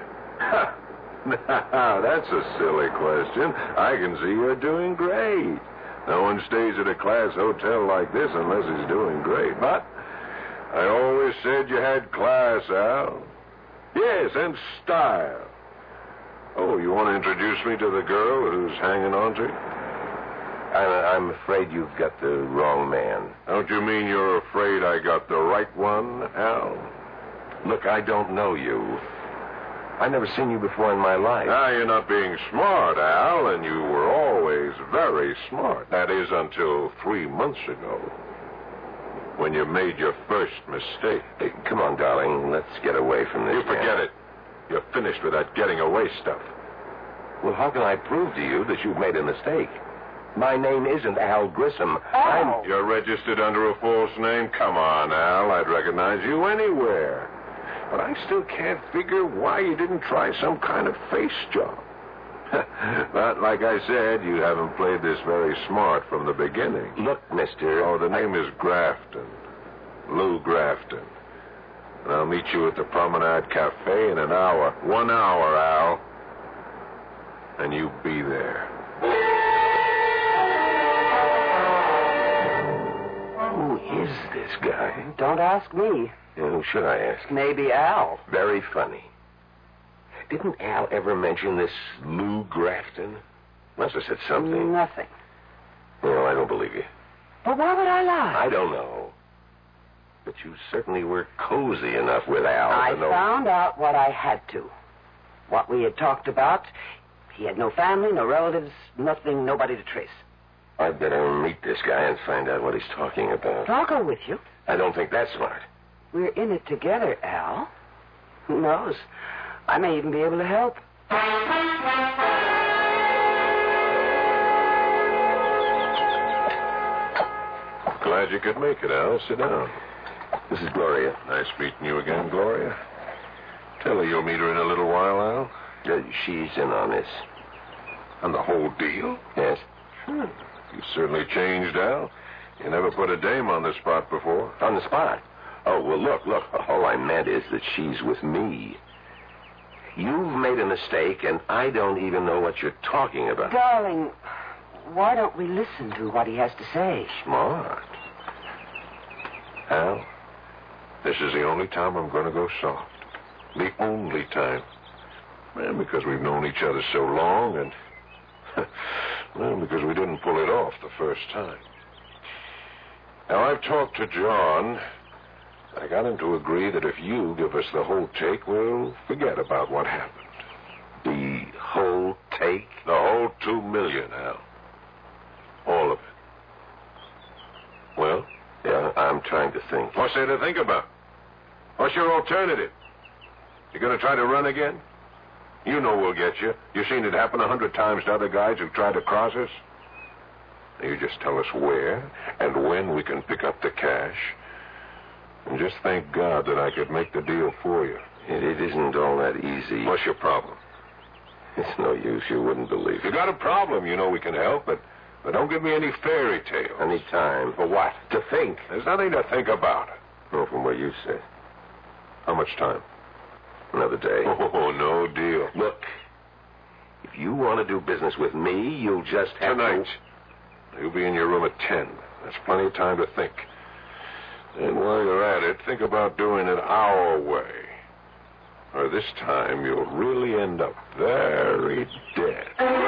E: Now, that's a silly question. I can see you're doing great. No one stays at a class hotel like this unless he's doing great. But I always said you had class, Al. Yes, and style. Oh, you want to introduce me to the girl who's hanging on to you?
M: I, I'm afraid you've got the wrong man.
E: Don't you mean you're afraid I got the right one, Al?
M: Look, I don't know you. I've never seen you before in my life.
E: Now, you're not being smart, Al, and you were always very smart. That is, until three months ago, when you made your first mistake.
M: Hey, come on, darling. Let's get away from this.
E: You forget
M: man.
E: it. You're finished with that getting away stuff.
M: Well, how can I prove to you that you've made a mistake? My name isn't Al Grissom.
B: Al.
E: You're registered under a false name? Come on, Al. I'd recognize you anywhere. But I still can't figure why you didn't try some kind of face job. But like I said, you haven't played this very smart from the beginning.
M: Look, mister...
E: Oh, the name is Grafton. Lou Grafton. And I'll meet you at the Promenade Cafe in an hour. One hour, Al. And you be there.
M: Who is this guy?
B: Don't ask me.
M: Yeah, who should I ask?
B: Maybe Al.
M: Very funny. Didn't Al ever mention this Lou Grafton? Must have said something.
B: Nothing.
M: Well, I
C: believe you.
B: But why would I lie?
C: I don't know. But you certainly were cozy enough with Al.
B: I
C: to know...
B: found out what I had to. What we had talked about. He had no family, no relatives, nothing, nobody to trace.
C: I'd better meet this guy and find out what he's talking about.
B: I'll go with you.
C: I don't think that's smart.
B: We're in it together, Al. Who knows? I may even be able to help.
E: Glad you could make it, Al. Sit down.
C: This is Gloria.
E: Nice meeting you again, Gloria. Tell her you'll meet her in a little while, Al.
C: Uh, she's in on this.
E: On the whole deal?
C: Yes.
E: Sure. You certainly changed, Al. You never put a dame on the spot before.
C: On the spot? Oh, well, look, look. All I meant is that she's with me. You've made a mistake, and I don't even know what you're talking about.
B: Darling, why don't we listen to what he has to say?
C: Smart.
E: Al, this is the only time I'm going to go soft. The only time. Well, because we've known each other so long, and... well, because we didn't pull it off the first time. Now, I've talked to John. I got him to agree that if you give us the whole take, we'll forget about what happened.
C: The whole take?
E: The whole two million, Al. All of it. Well?
C: Yeah, I'm trying to think.
E: What's there to think about? What's your alternative? You gonna try to run again? You know we'll get you. You've seen it happen a hundred times to other guys who've tried to cross us. You just tell us where and when we can pick up the cash. And just thank God that I could make the deal for you.
C: It, it isn't all that easy.
E: What's your problem?
C: It's no use. You wouldn't believe
E: If you
C: it.
E: got a problem, you know we can help, but, but don't give me any fairy tales.
C: Any time.
E: For what?
C: To think.
E: There's nothing to think about.
C: No, from what you said.
E: How much time?
C: Another day.
E: Oh, no deal.
C: Look, if you want to do business with me, you'll just have
E: Tonight.
C: to...
E: You'll be in your room at ten. That's plenty of time to think. And while you're at it, think about doing it our way. Or this time, you'll really end up very dead.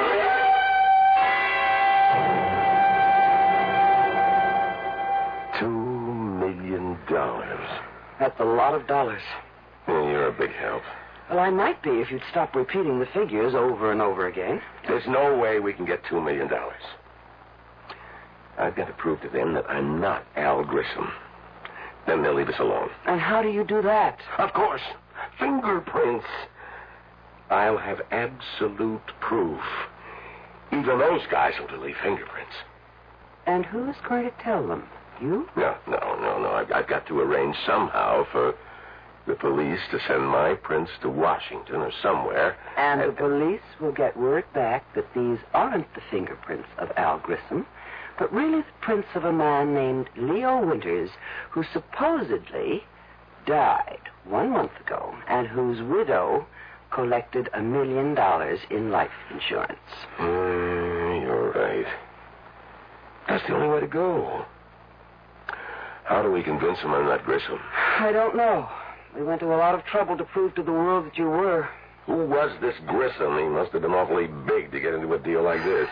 C: Two million dollars.
B: That's a lot of dollars.
C: Yeah, you're a big help.
B: Well, I might be if you'd stop repeating the figures over and over again.
C: There's no way we can get two million dollars. I've got to prove to them that I'm not Al Grissom. Then they'll leave us alone.
B: And how do you do that?
C: Of course. Fingerprints. I'll have absolute proof. Even those guys will leave fingerprints.
B: And who's going to tell them? You?
C: No, no, no, no. I've, I've got to arrange somehow for the police to send my prints to Washington or somewhere.
B: And the police will get word back that these aren't the fingerprints of Al Grissom, but really the prints of a man named Leo Winters, who supposedly died one month ago and whose widow collected a million dollars in life insurance.
C: Mm, you're right. That's the only way to go. How do we convince them I'm not Grissom?
B: I don't know. We went to a lot of trouble to prove to the world that you were.
C: Who was this Grissom? He must have been awfully big to get into a deal like this.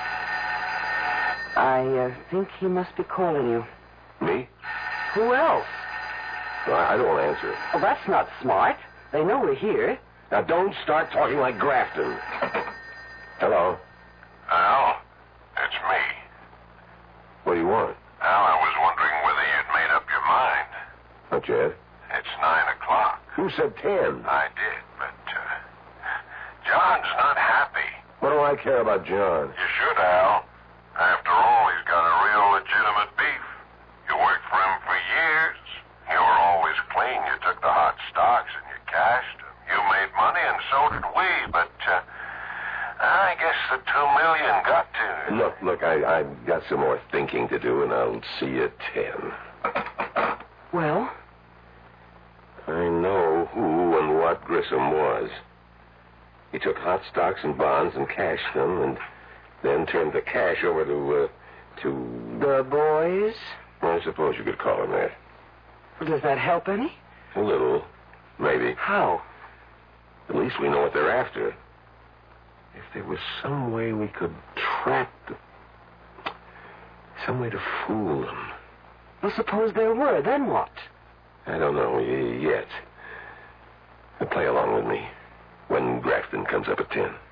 B: I uh, think he must be calling you.
C: Me?
B: Who else?
C: Well, I don't want to answer it.
B: Oh, that's not smart. They know we're here.
C: Now, don't start talking like Grafton. Hello?
E: Al, it's me.
C: What do you want?
E: Al, I was wondering whether you'd made up your mind.
C: Not yet.
E: It's nine o'clock.
C: Who said ten?
E: I did, but uh, John's not happy.
C: What do I care about John?
E: You should, Al. After all, he's got a real legitimate beef. You worked for him for years. You were always clean. You took the hot stocks and you cashed them. You made money, and so did we, but uh, I guess the two million got to you.
C: Look, look, I, I've got some more thinking to do, and I'll see you at ten.
B: Well?
C: I know who and what Grissom was. He took hot stocks and bonds and cashed them, and then turned the cash over to, uh, to...
B: The boys?
C: I suppose you could call them that.
B: Does that help any?
C: A little. Maybe.
B: How?
C: At least we know what they're after. If there was some way we could track the... Some way to fool them.
B: Well, suppose there were, then what?
C: I don't know y- yet. But play along with me when Grafton comes up at ten.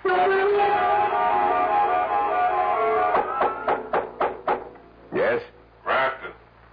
C: Yes?
E: Grafton.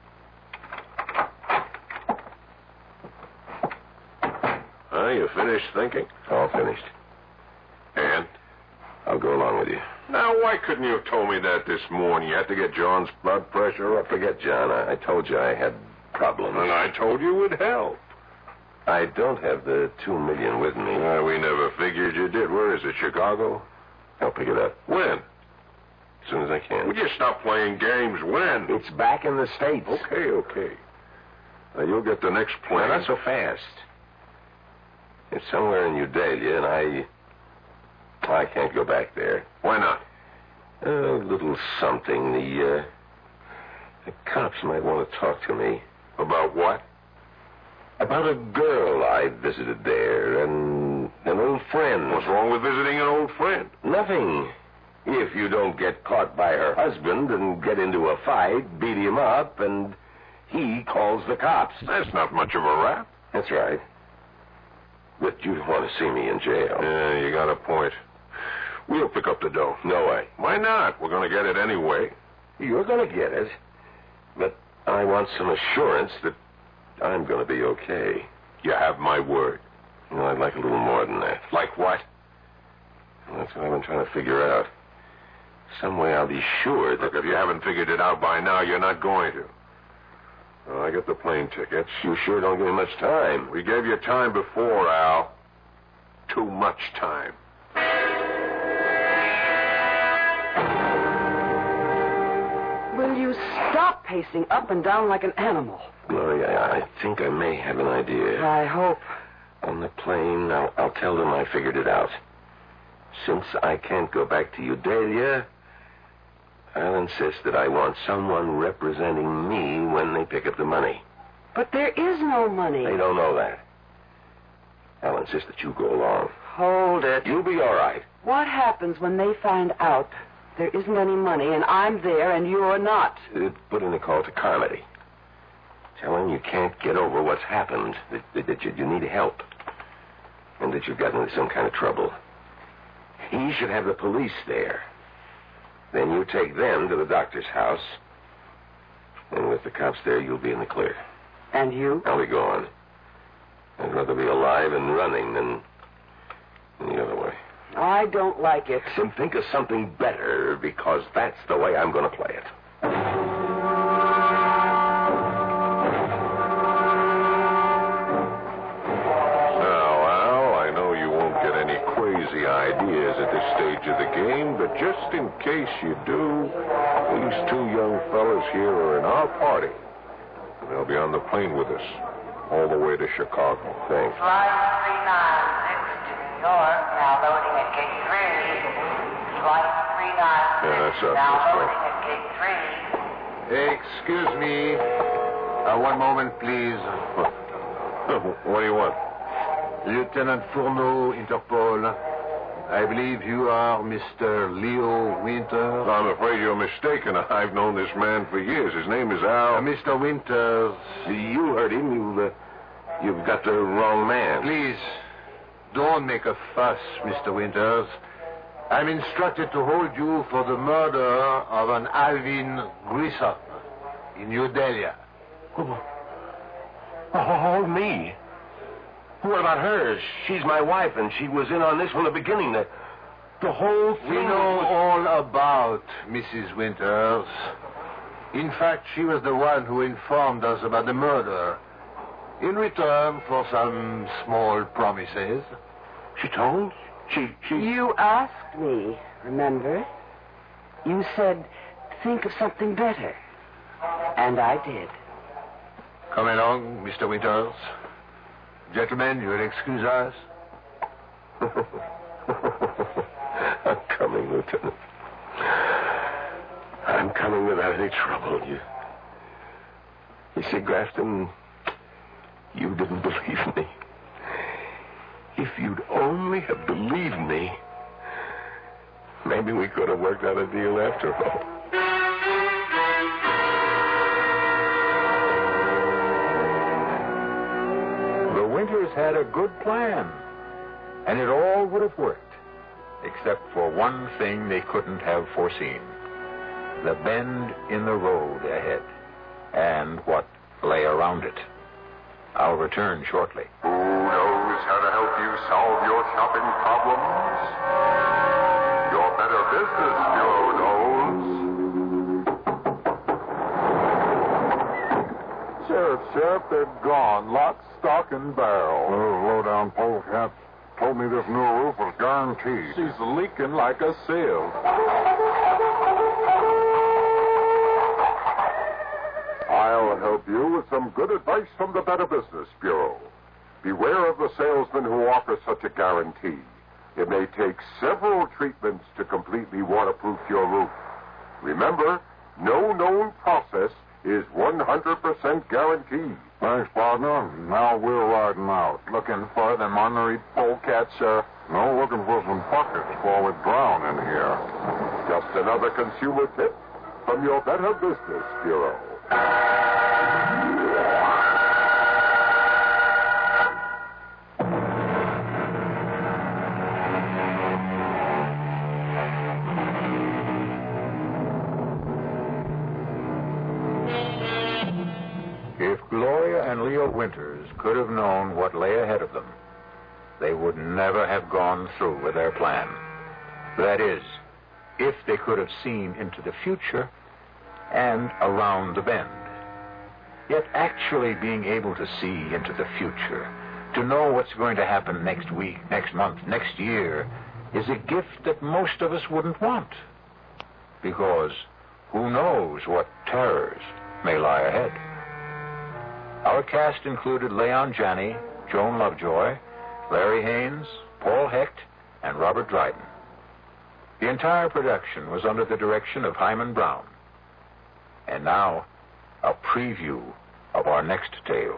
C: Oh, you finished thinking? All finished. And? I'll go along with you.
E: Now, why couldn't you have told me that this morning? You had to get John's blood pressure up.
C: Forget John. I, I told you I had problems.
E: And I told you it would help.
C: I don't have the two million with me.
E: Uh, we never figured you did. Where is it, Chicago?
C: I'll pick it up.
E: When?
C: As soon as I can.
E: Would you stop playing games? When?
C: It's back in the States.
E: Okay, okay. Now, you'll get the next plane.
C: Now, not so fast. It's somewhere in New Delhi, and I... I can't go back there.
E: Why not?
C: A little something. The, uh... The cops might want to talk to me.
E: About what?
C: About a girl I visited there, and an old friend.
E: What's wrong with visiting an old friend?
C: Nothing. If you don't get caught by her husband and get into a fight, beat him up, and he calls the cops.
E: That's not much of a rap.
C: That's right. But you want to see me in jail.
E: Yeah, you got a point. We'll pick up the dough.
C: No way.
E: Why not? We're going to get it anyway.
C: You're going to get it. But I want some assurance that I'm going to be okay.
E: You have my word.
C: Well, I'd like a little more than that.
E: Like what?
C: Well, that's what I've been trying to figure out. Some way I'll be sure that...
E: Look, if you haven't figured it out by now, you're not going to. Well, I get the plane tickets.
C: You sure don't give me much time.
E: We gave you time before, Al. Too much time.
B: Will you stop pacing up and down like an animal?
C: Gloria, I think I may have an idea.
B: I hope.
C: On the plane, I'll, I'll tell them I figured it out. Since I can't go back to Eudalia, I'll insist that I want someone representing me when they pick up the money.
B: But there is no money.
C: They don't know that. I'll insist that you go along.
B: Hold it.
C: You'll be all right.
B: What happens when they find out there isn't any money and I'm there and you're not?
C: Uh, put in a call to Carmody. Tell him you can't get over what's happened, that, that, that you, you need help, and that you've gotten into some kind of trouble. He should have the police there. Then you take them to the doctor's house, and with the cops there, you'll be in the clear.
B: And you?
C: I'll be gone. I'd rather be alive and running than, than the other way.
B: I don't like it.
C: Then think of something better, because that's the way I'm going to play it.
E: Ideas at this stage of the game, but just in case you do, these two young fellas here are in our party. And they'll be on the plane with us all the way to Chicago. Thanks.
N: Flight three nine six to New York, now loading at gate three. Flight three nine six,
E: yeah, that's up
N: now
E: this way.
N: loading at gate three.
I: Excuse me. Uh, one moment, please.
E: What do you want?
I: Lieutenant Fourneau, Interpol. I believe you are Mister Leo Winters.
E: I'm afraid you're mistaken. I've known this man for years. His name is Al.
I: Uh, Mister Winters.
C: You heard him. You've, uh, you've got the wrong man.
I: Please, don't make a fuss, Mister Winters. I'm instructed to hold you for the murder of an Alvin Grissom in New Delhi.
C: Oh, hold me. What about her? She's my wife, and she was in on this from the beginning. The, the whole thing...
I: We know all about Missus Winters. In fact, she was the one who informed us about the murder. In return for some small promises.
C: She told? She, she...
B: You asked me, remember? You said, think of something better. And I did.
I: Come along, Mister Winters. Gentlemen, you'll excuse us.
C: I'm coming, Lieutenant. I'm coming without any trouble. You, you see, Grafton, you didn't believe me. If you'd only have believed me, maybe we could have worked out a deal after all.
A: had a good plan, and it all would have worked, except for one thing they couldn't have foreseen: the bend in the road ahead, and what lay around it. I'll return shortly.
O: Who knows how to help you solve your shopping problems? Your Better Business Bureau knows.
P: Sheriff, Sheriff, they're gone. Lock, stock, and barrel. Those low-down polecats told me this new roof was guaranteed. She's leaking like a sieve.
O: I'll help you with some good advice from the Better Business Bureau. Beware of the salesman who offers such a guarantee. It may take several treatments to completely waterproof your roof. Remember, no known process is one hundred percent guaranteed.
P: Thanks, partner. Now we're riding out.
I: Looking for them ornery polecats, sir?
P: No, looking for some buckets before we drown in here.
O: Just another consumer tip from your Better Business Bureau.
A: If Gloria and Leo Winters could have known what lay ahead of them, they would never have gone through with their plan. That is, if they could have seen into the future and around the bend. Yet actually being able to see into the future, to know what's going to happen next week, next month, next year, is a gift that most of us wouldn't want. Because who knows what terrors may lie ahead. Our cast included Leon Janney, Joan Lovejoy, Larry Haynes, Paul Hecht, and Robert Dryden. The entire production was under the direction of Hyman Brown. And now, a preview of our next tale.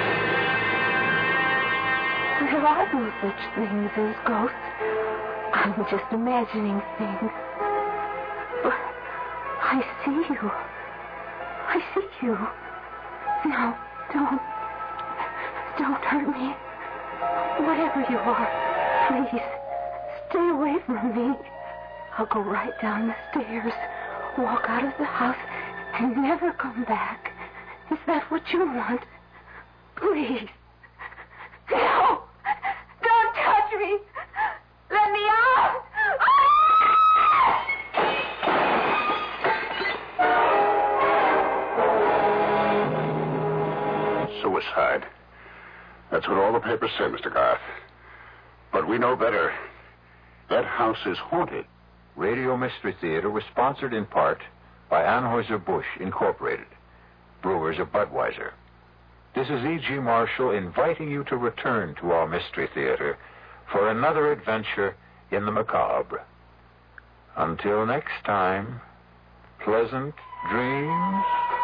Q: There are no such things as ghosts. I'm just imagining things. But I see you. I see you. No, don't. Don't hurt me. Whatever you are, please, stay away from me. I'll go right down the stairs, walk out of the house, and never come back. Is that what you want? Please. No! Don't touch me! Let me out!
F: Suicide. That's what all the papers say, Mister Garth. But we know better. That house is haunted.
A: Radio Mystery Theater was sponsored in part by Anheuser-Busch Incorporated, brewers of Budweiser. This is E G. Marshall inviting you to return to our Mystery Theater for another adventure in the macabre. Until next time, pleasant dreams.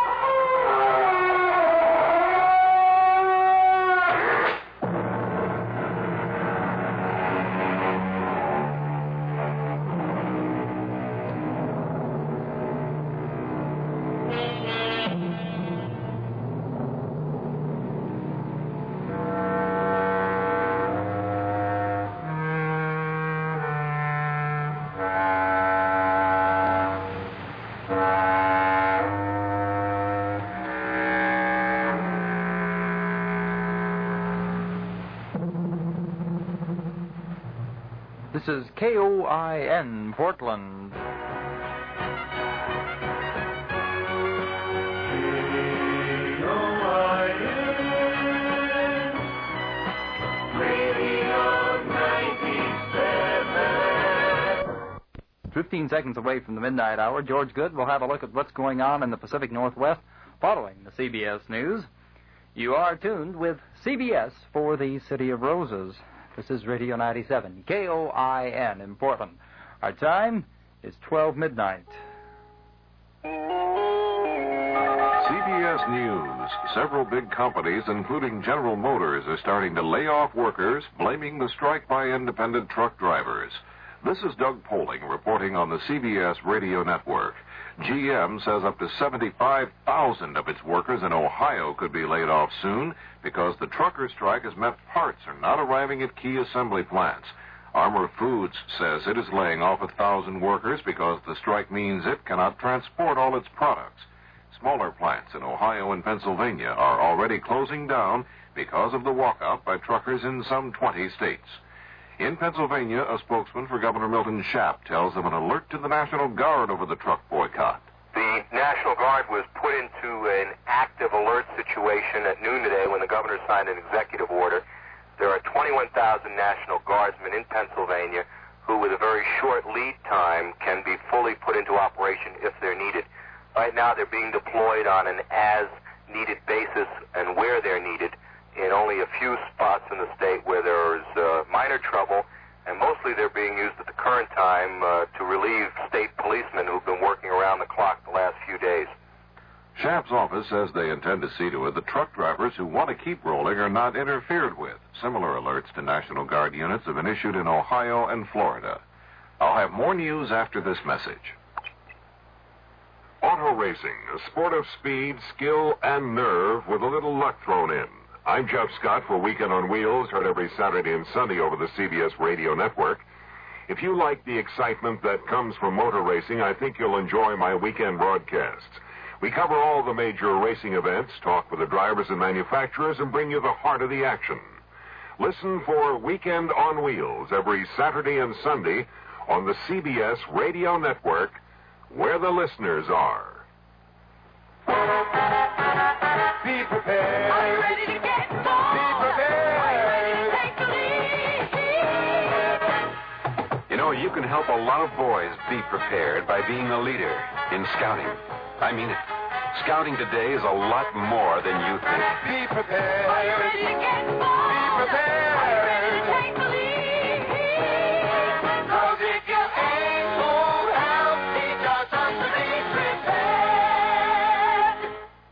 R: This is K O I N, Portland. Fifteen seconds away from the midnight hour, George Good will have a look at what's going on in the Pacific Northwest following the C B S News. You are tuned with C B S for the City of Roses. This is Radio ninety-seven, K O I N in Portland. Our time is twelve midnight.
E: C B S News. Several big companies, including General Motors, are starting to lay off workers, blaming the strike by independent truck drivers. This is Doug Poling reporting on the C B S Radio Network. G M says up to seventy-five thousand of its workers in Ohio could be laid off soon because the trucker strike has meant parts are not arriving at key assembly plants. Armor Foods says it is laying off one thousand workers because the strike means it cannot transport all its products. Smaller plants in Ohio and Pennsylvania are already closing down because of the walkout by truckers in some twenty states. In Pennsylvania, a spokesman for Governor Milton Schaap tells of an alert to the National Guard over the truck boycott.
S: The National Guard was put into an active alert situation at noon today when the governor signed an executive order. There are twenty-one thousand National Guardsmen in Pennsylvania who, with a very short lead time, can be fully put into operation if they're needed. Right now, they're being deployed on an as-needed basis and where they're needed in only a few spots in the state where there's uh, minor trouble, and mostly they're being used at the current time uh, to relieve state policemen who've been working around the clock the last few days.
E: Schaap's office says they intend to see to it that truck drivers who want to keep rolling are not interfered with. Similar alerts to National Guard units have been issued in Ohio and Florida. I'll have more news after this message.
O: Auto racing, a sport of speed, skill, and nerve with a little luck thrown in. I'm Jeff Scott for Weekend on Wheels, heard every Saturday and Sunday over the C B S radio network. If you like the excitement that comes from motor racing, I think you'll enjoy my weekend broadcasts. We cover all the major racing events, talk with the drivers and manufacturers, and bring you the heart of the action. Listen for Weekend on Wheels every Saturday and Sunday on the C B S radio network, where the listeners are.
J: Be prepared. Are you ready to get going? Be prepared. Are you ready to take the lead?
T: You know, you can help a lot of boys be prepared by being a leader in scouting. I mean it. Scouting today is a lot more than you think.
J: Be prepared. Are you ready to get going? Be prepared. Are you ready to take the lead? 'Cause if you ain't full help, teach us how to be prepared.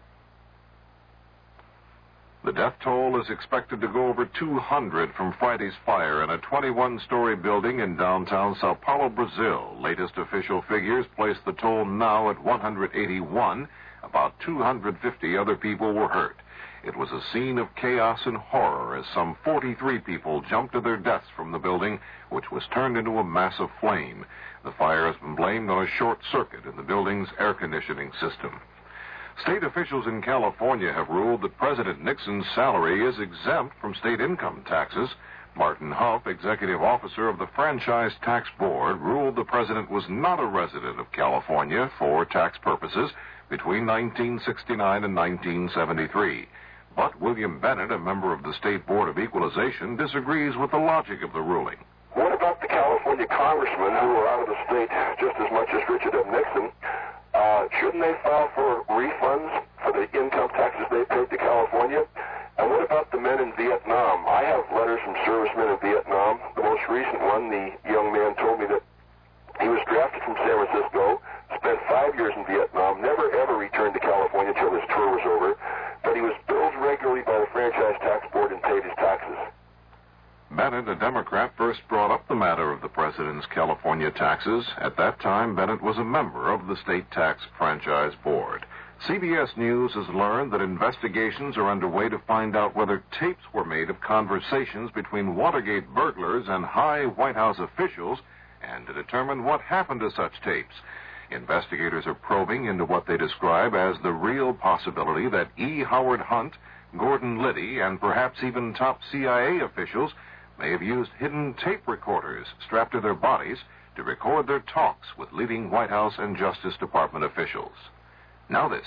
E: The death toll is expected to go over two hundred from Friday's fire in a twenty-one story building in downtown Sao Paulo, Brazil. Latest official figures place the toll now at one hundred eighty-one. About two hundred fifty other people were hurt. It was a scene of chaos and horror as some forty-three people jumped to their deaths from the building, which was turned into a mass of flame. The fire has been blamed on a short circuit in the building's air conditioning system. State officials in California have ruled that President Nixon's salary is exempt from state income taxes. Martin Huff, executive officer of the Franchise Tax Board, ruled the president was not a resident of California for tax purposes between nineteen sixty-nine and nineteen seventy-three. But William Bennett, a member of the State Board of Equalization, disagrees with the logic of the ruling.
U: What about the California congressmen who are out of the state just as much as Richard M. Nixon? Uh, shouldn't they file for refunds for the income taxes they paid to California? And what about the men in Vietnam? I have letters from servicemen in Vietnam. The most recent one, the young man told me that he was drafted from San Francisco, spent five years in Vietnam, never ever returned to California until his tour was over, but he was billed regularly by the Franchise Tax Board and paid his taxes.
E: Bennett, a Democrat, first brought up the matter of the president's California taxes. At that time, Bennett was a member of the State Tax Franchise Board. C B S News has learned that investigations are underway to find out whether tapes were made of conversations between Watergate burglars and high White House officials and to determine what happened to such tapes. Investigators are probing into what they describe as the real possibility that E. Howard Hunt, Gordon Liddy, and perhaps even top C I A officials may have used hidden tape recorders strapped to their bodies to record their talks with leading White House and Justice Department officials. Now this.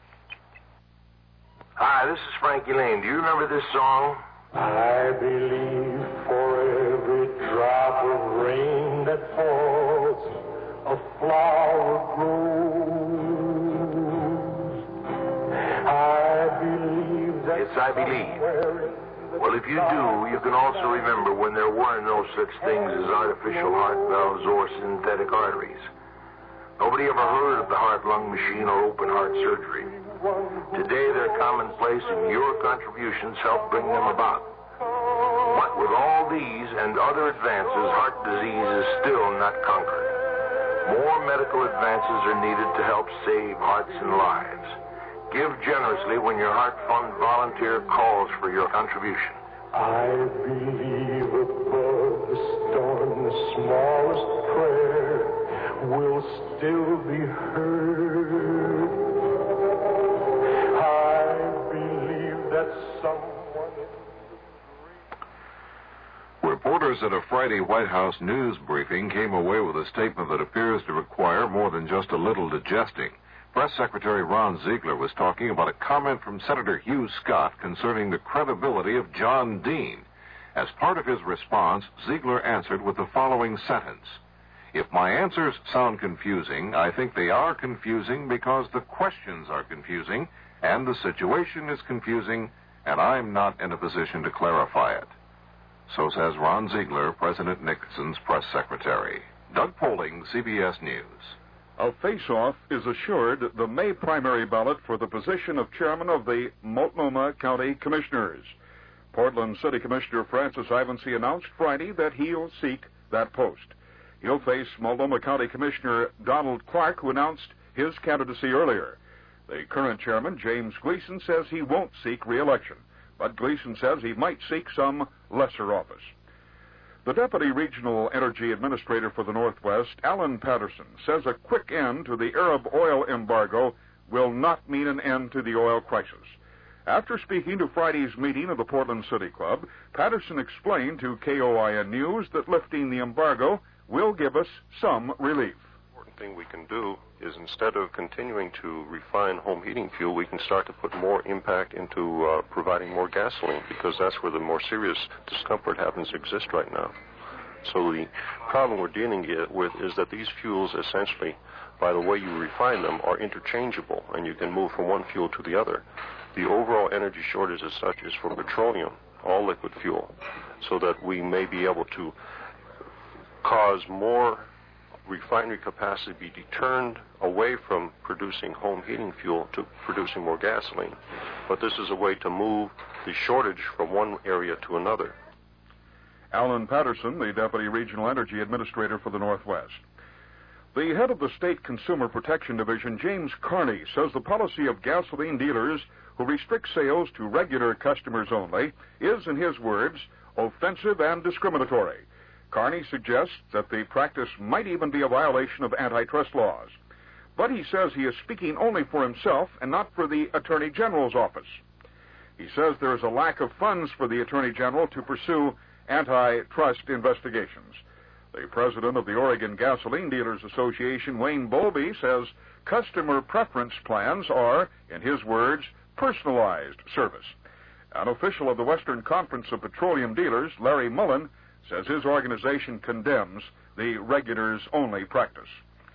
U: Hi, this is Frankie Lane. Do you remember this song?
J: I believe for every drop of rain that falls, a flower grows. I believe that.
U: Yes, I believe. Well, if you do, you can also remember when there were no such things as artificial heart valves or synthetic arteries. Nobody ever heard of the heart-lung machine or open heart surgery. Today, they're commonplace, and your contributions help bring them about. But with all these and other advances, heart disease is still not conquered.
A: More medical advances are needed to help save hearts and lives. Give generously when your Heart Fund volunteer calls for your contribution.
J: I believe above the storm the smallest prayer will still be heard. I believe that someone in
D: Reporters at a Friday White House news briefing came away with a statement that appears to require more than just a little digesting. Press Secretary Ron Ziegler was talking about a comment from Senator Hugh Scott concerning the credibility of John Dean. As part of his response, Ziegler answered with the following sentence: "If my answers sound confusing, I think they are confusing because the questions are confusing, and the situation is confusing, and I'm not in a position to clarify it." So says Ron Ziegler, President Nixon's press secretary. Doug Poling, C B S News.
P: A face-off is assured the May primary ballot for the position of chairman of the Multnomah County Commissioners. Portland City Commissioner Francis Ivancy announced Friday that he'll seek that post. He'll face Multnomah County Commissioner Donald Clark, who announced his candidacy earlier. The current chairman, James Gleason, says he won't seek re-election, but Gleason says he might seek some lesser office. The Deputy Regional Energy Administrator for the Northwest, Alan Patterson, says a quick end to the Arab oil embargo will not mean an end to the oil crisis. After speaking to Friday's meeting of the Portland City Club, Patterson explained to K O I N News that lifting the embargo will give us some relief.
V: Thing we can do is, instead of continuing to refine home heating fuel, we can start to put more impact into uh, providing more gasoline, because that's where the more serious discomfort happens to exist right now. So the problem we're dealing with is that these fuels, essentially, by the way you refine them, are interchangeable, and you can move from one fuel to the other. The overall energy shortage as such is for petroleum, all liquid fuel, so that we may be able to cause more refinery capacity be turned away from producing home heating fuel to producing more gasoline. But this is a way to move the shortage from one area to another.
P: Alan Patterson, the Deputy Regional Energy Administrator for the Northwest. The head of the State Consumer Protection Division, James Carney, says the policy of gasoline dealers who restrict sales to regular customers only is, in his words, offensive and discriminatory. Carney suggests that the practice might even be a violation of antitrust laws. But he says he is speaking only for himself and not for the Attorney General's office. He says there is a lack of funds for the Attorney General to pursue antitrust investigations. The president of the Oregon Gasoline Dealers Association, Wayne Bowlby, says customer preference plans are, in his words, personalized service. An official of the Western Conference of Petroleum Dealers, Larry Mullen, says his organization condemns the regulars-only practice.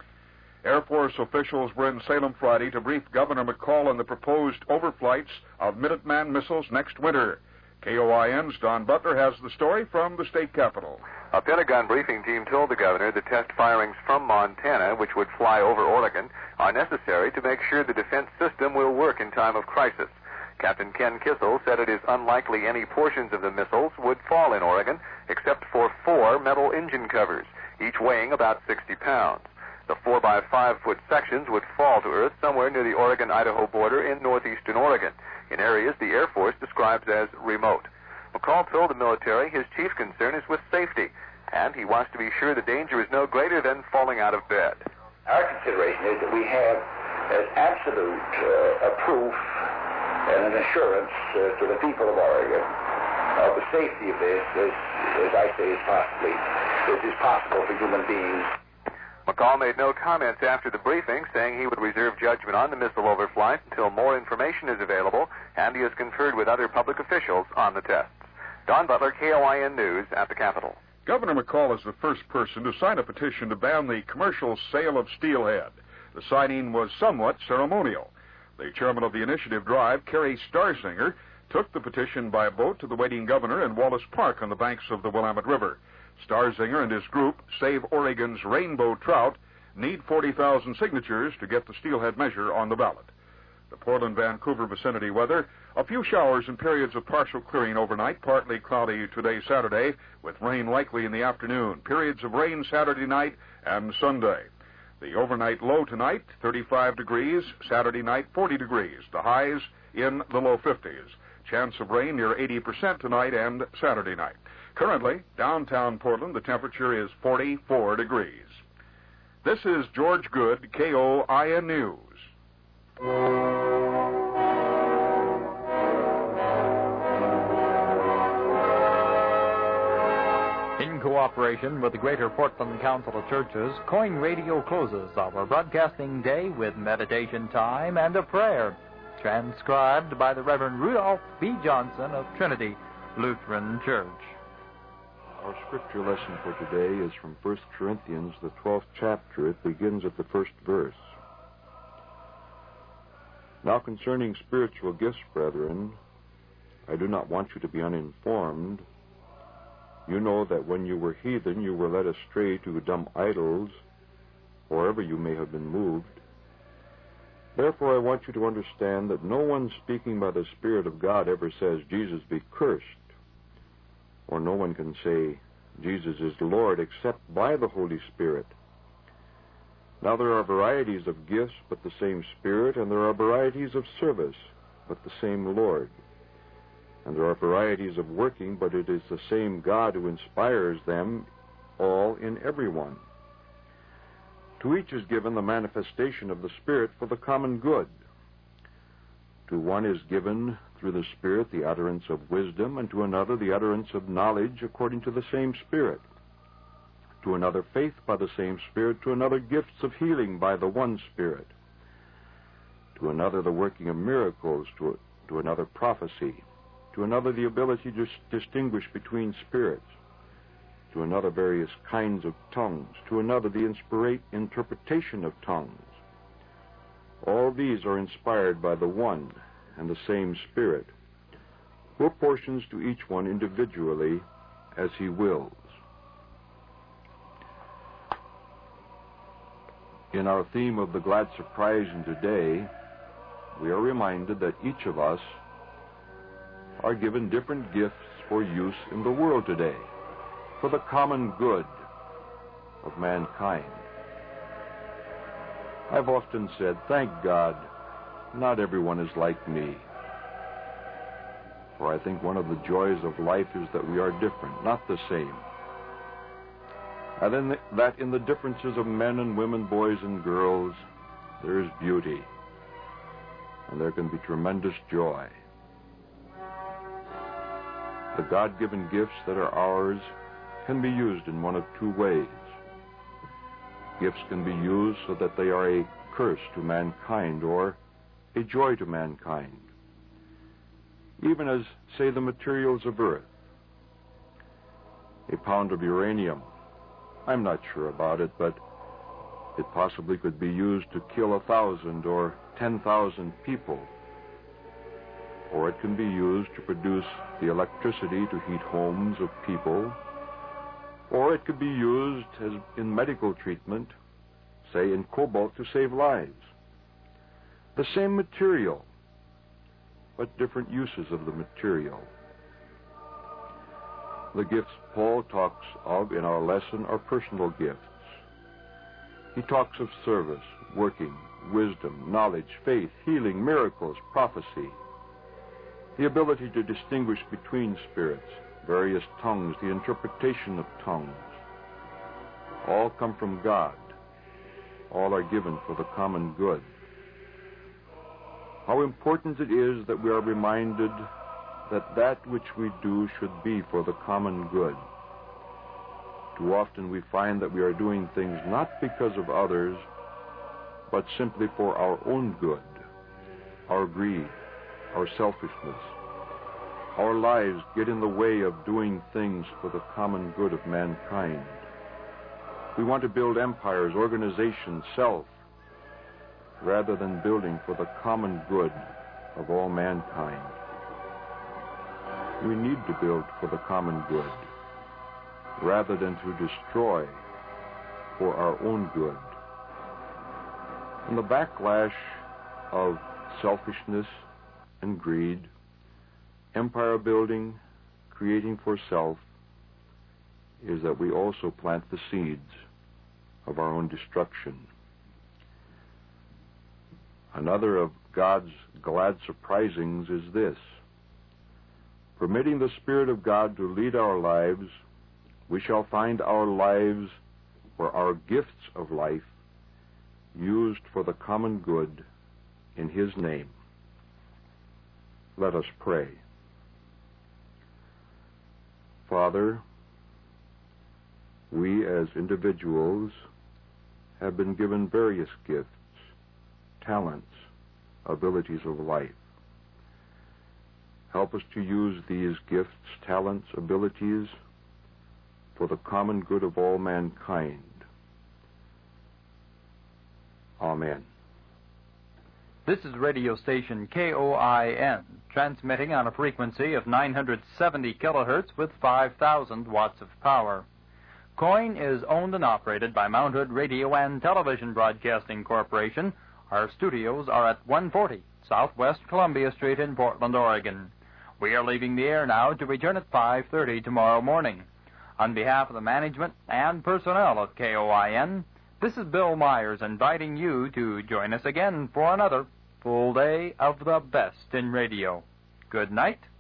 P: Air Force officials were in Salem Friday to brief Governor McCall on the proposed overflights of Minuteman missiles next winter. K O I N's Don Butler has the story from the state capitol.
W: A Pentagon briefing team told the governor the test firings from Montana, which would fly over Oregon, are necessary to make sure the defense system will work in time of crisis. Captain Ken Kissel said it is unlikely any portions of the missiles would fall in Oregon, except for four metal engine covers, each weighing about sixty pounds. The four by five foot sections would fall to Earth somewhere near the Oregon-Idaho border in northeastern Oregon, in areas the Air Force describes as remote. McCall told the military his chief concern is with safety, and he wants to be sure the danger is no greater than falling out of bed.
X: Our consideration is that we have as absolute uh, a proof and an assurance uh, to the people of Oregon of the safety of this, as, as I say, is possibly, as is possible for human beings.
W: McCall made no comments after the briefing, saying he would reserve judgment on the missile overflight until more information is available, and he has conferred with other public officials on the tests. Don Butler, K O I N News, at the Capitol.
P: Governor McCall is the first person to sign a petition to ban the commercial sale of steelhead. The signing was somewhat ceremonial. The chairman of the initiative drive, Kerry Starzinger, took the petition by boat to the waiting governor in Wallace Park on the banks of the Willamette River. Starzinger and his group, Save Oregon's Rainbow Trout, need forty thousand signatures to get the steelhead measure on the ballot. The Portland-Vancouver vicinity weather, a few showers and periods of partial clearing overnight, partly cloudy today, Saturday, with rain likely in the afternoon, periods of rain Saturday night and Sunday. The overnight low tonight, thirty-five degrees. Saturday night, forty degrees. The highs in the low fifties. Chance of rain near eighty percent tonight and Saturday night. Currently, downtown Portland, the temperature is forty-four degrees. This is George Good, K O I N News.
R: In cooperation with the Greater Portland Council of Churches, Coin Radio closes our broadcasting day with meditation time and a prayer, transcribed by the Reverend Rudolph B. Johnson of Trinity Lutheran Church.
G: Our scripture lesson for today is from First Corinthians, the twelfth chapter. It begins at the first verse. Now concerning spiritual gifts, brethren, I do not want you to be uninformed. You know that when you were heathen, you were led astray to dumb idols, wherever you may have been moved. Therefore I want you to understand that no one speaking by the Spirit of God ever says, Jesus be cursed. Or no one can say, Jesus is Lord, except by the Holy Spirit. Now there are varieties of gifts, but the same Spirit, and there are varieties of service, but the same Lord. And there are varieties of working, but it is the same God who inspires them all in everyone. To each is given the manifestation of the Spirit for the common good. To one is given through the Spirit the utterance of wisdom, and to another the utterance of knowledge according to the same Spirit. To another faith by the same Spirit, to another gifts of healing by the one Spirit. To another the working of miracles, to, to another prophecy. To another the ability to distinguish between spirits. To another various kinds of tongues. To another the inspirate interpretation of tongues. All these are inspired by the one and the same Spirit, who apportions to each one individually as he wills. In our theme of the glad surprise in today, we are reminded that each of us are given different gifts for use in the world today, for the common good of mankind. I've often said, thank God, not everyone is like me. For I think one of the joys of life is that we are different, not the same. And in the, that in the differences of men and women, boys and girls, there is beauty, and there can be tremendous joy. The God-given gifts that are ours can be used in one of two ways. Gifts can be used so that they are a curse to mankind or a joy to mankind, even as, say, the materials of earth. A pound of uranium, I'm not sure about it, but it possibly could be used to kill a thousand or ten thousand people. Or it can be used to produce the electricity to heat homes of people. Or it could be used as in medical treatment, say in cobalt, to save lives. The same material, but different uses of the material. The gifts Paul talks of in our lesson are personal gifts. He talks of service, working, wisdom, knowledge, faith, healing, miracles, prophecy, the ability to distinguish between spirits, various tongues, the interpretation of tongues. All come from God. All are given for the common good. How important it is that we are reminded that that which we do should be for the common good. Too often we find that we are doing things not because of others, but simply for our own good, our greed, our selfishness. Our lives get in the way of doing things for the common good of mankind. We want to build empires, organizations, self, rather than building for the common good of all mankind. We need to build for the common good, rather than to destroy for our own good. And the backlash of selfishness and greed, empire building, creating for self, is that we also plant the seeds of our own destruction. Another of God's glad surprisings is this. Permitting the Spirit of God to lead our lives, we shall find our lives, or our gifts of life, used for the common good in His name. Let us pray. Father, we as individuals have been given various gifts, talents, abilities of life. Help us to use these gifts, talents, abilities for the common good of all mankind. Amen.
R: This is radio station K O I N, transmitting on a frequency of nine hundred seventy kilohertz with five thousand watts of power. Coin is owned and operated by Mount Hood Radio and Television Broadcasting Corporation. Our studios are at one forty Southwest Columbia Street in Portland, Oregon. We are leaving the air now to return at five thirty tomorrow morning. On behalf of the management and personnel of K O I N, this is Bill Myers inviting you to join us again for another full day of the best in radio. Good night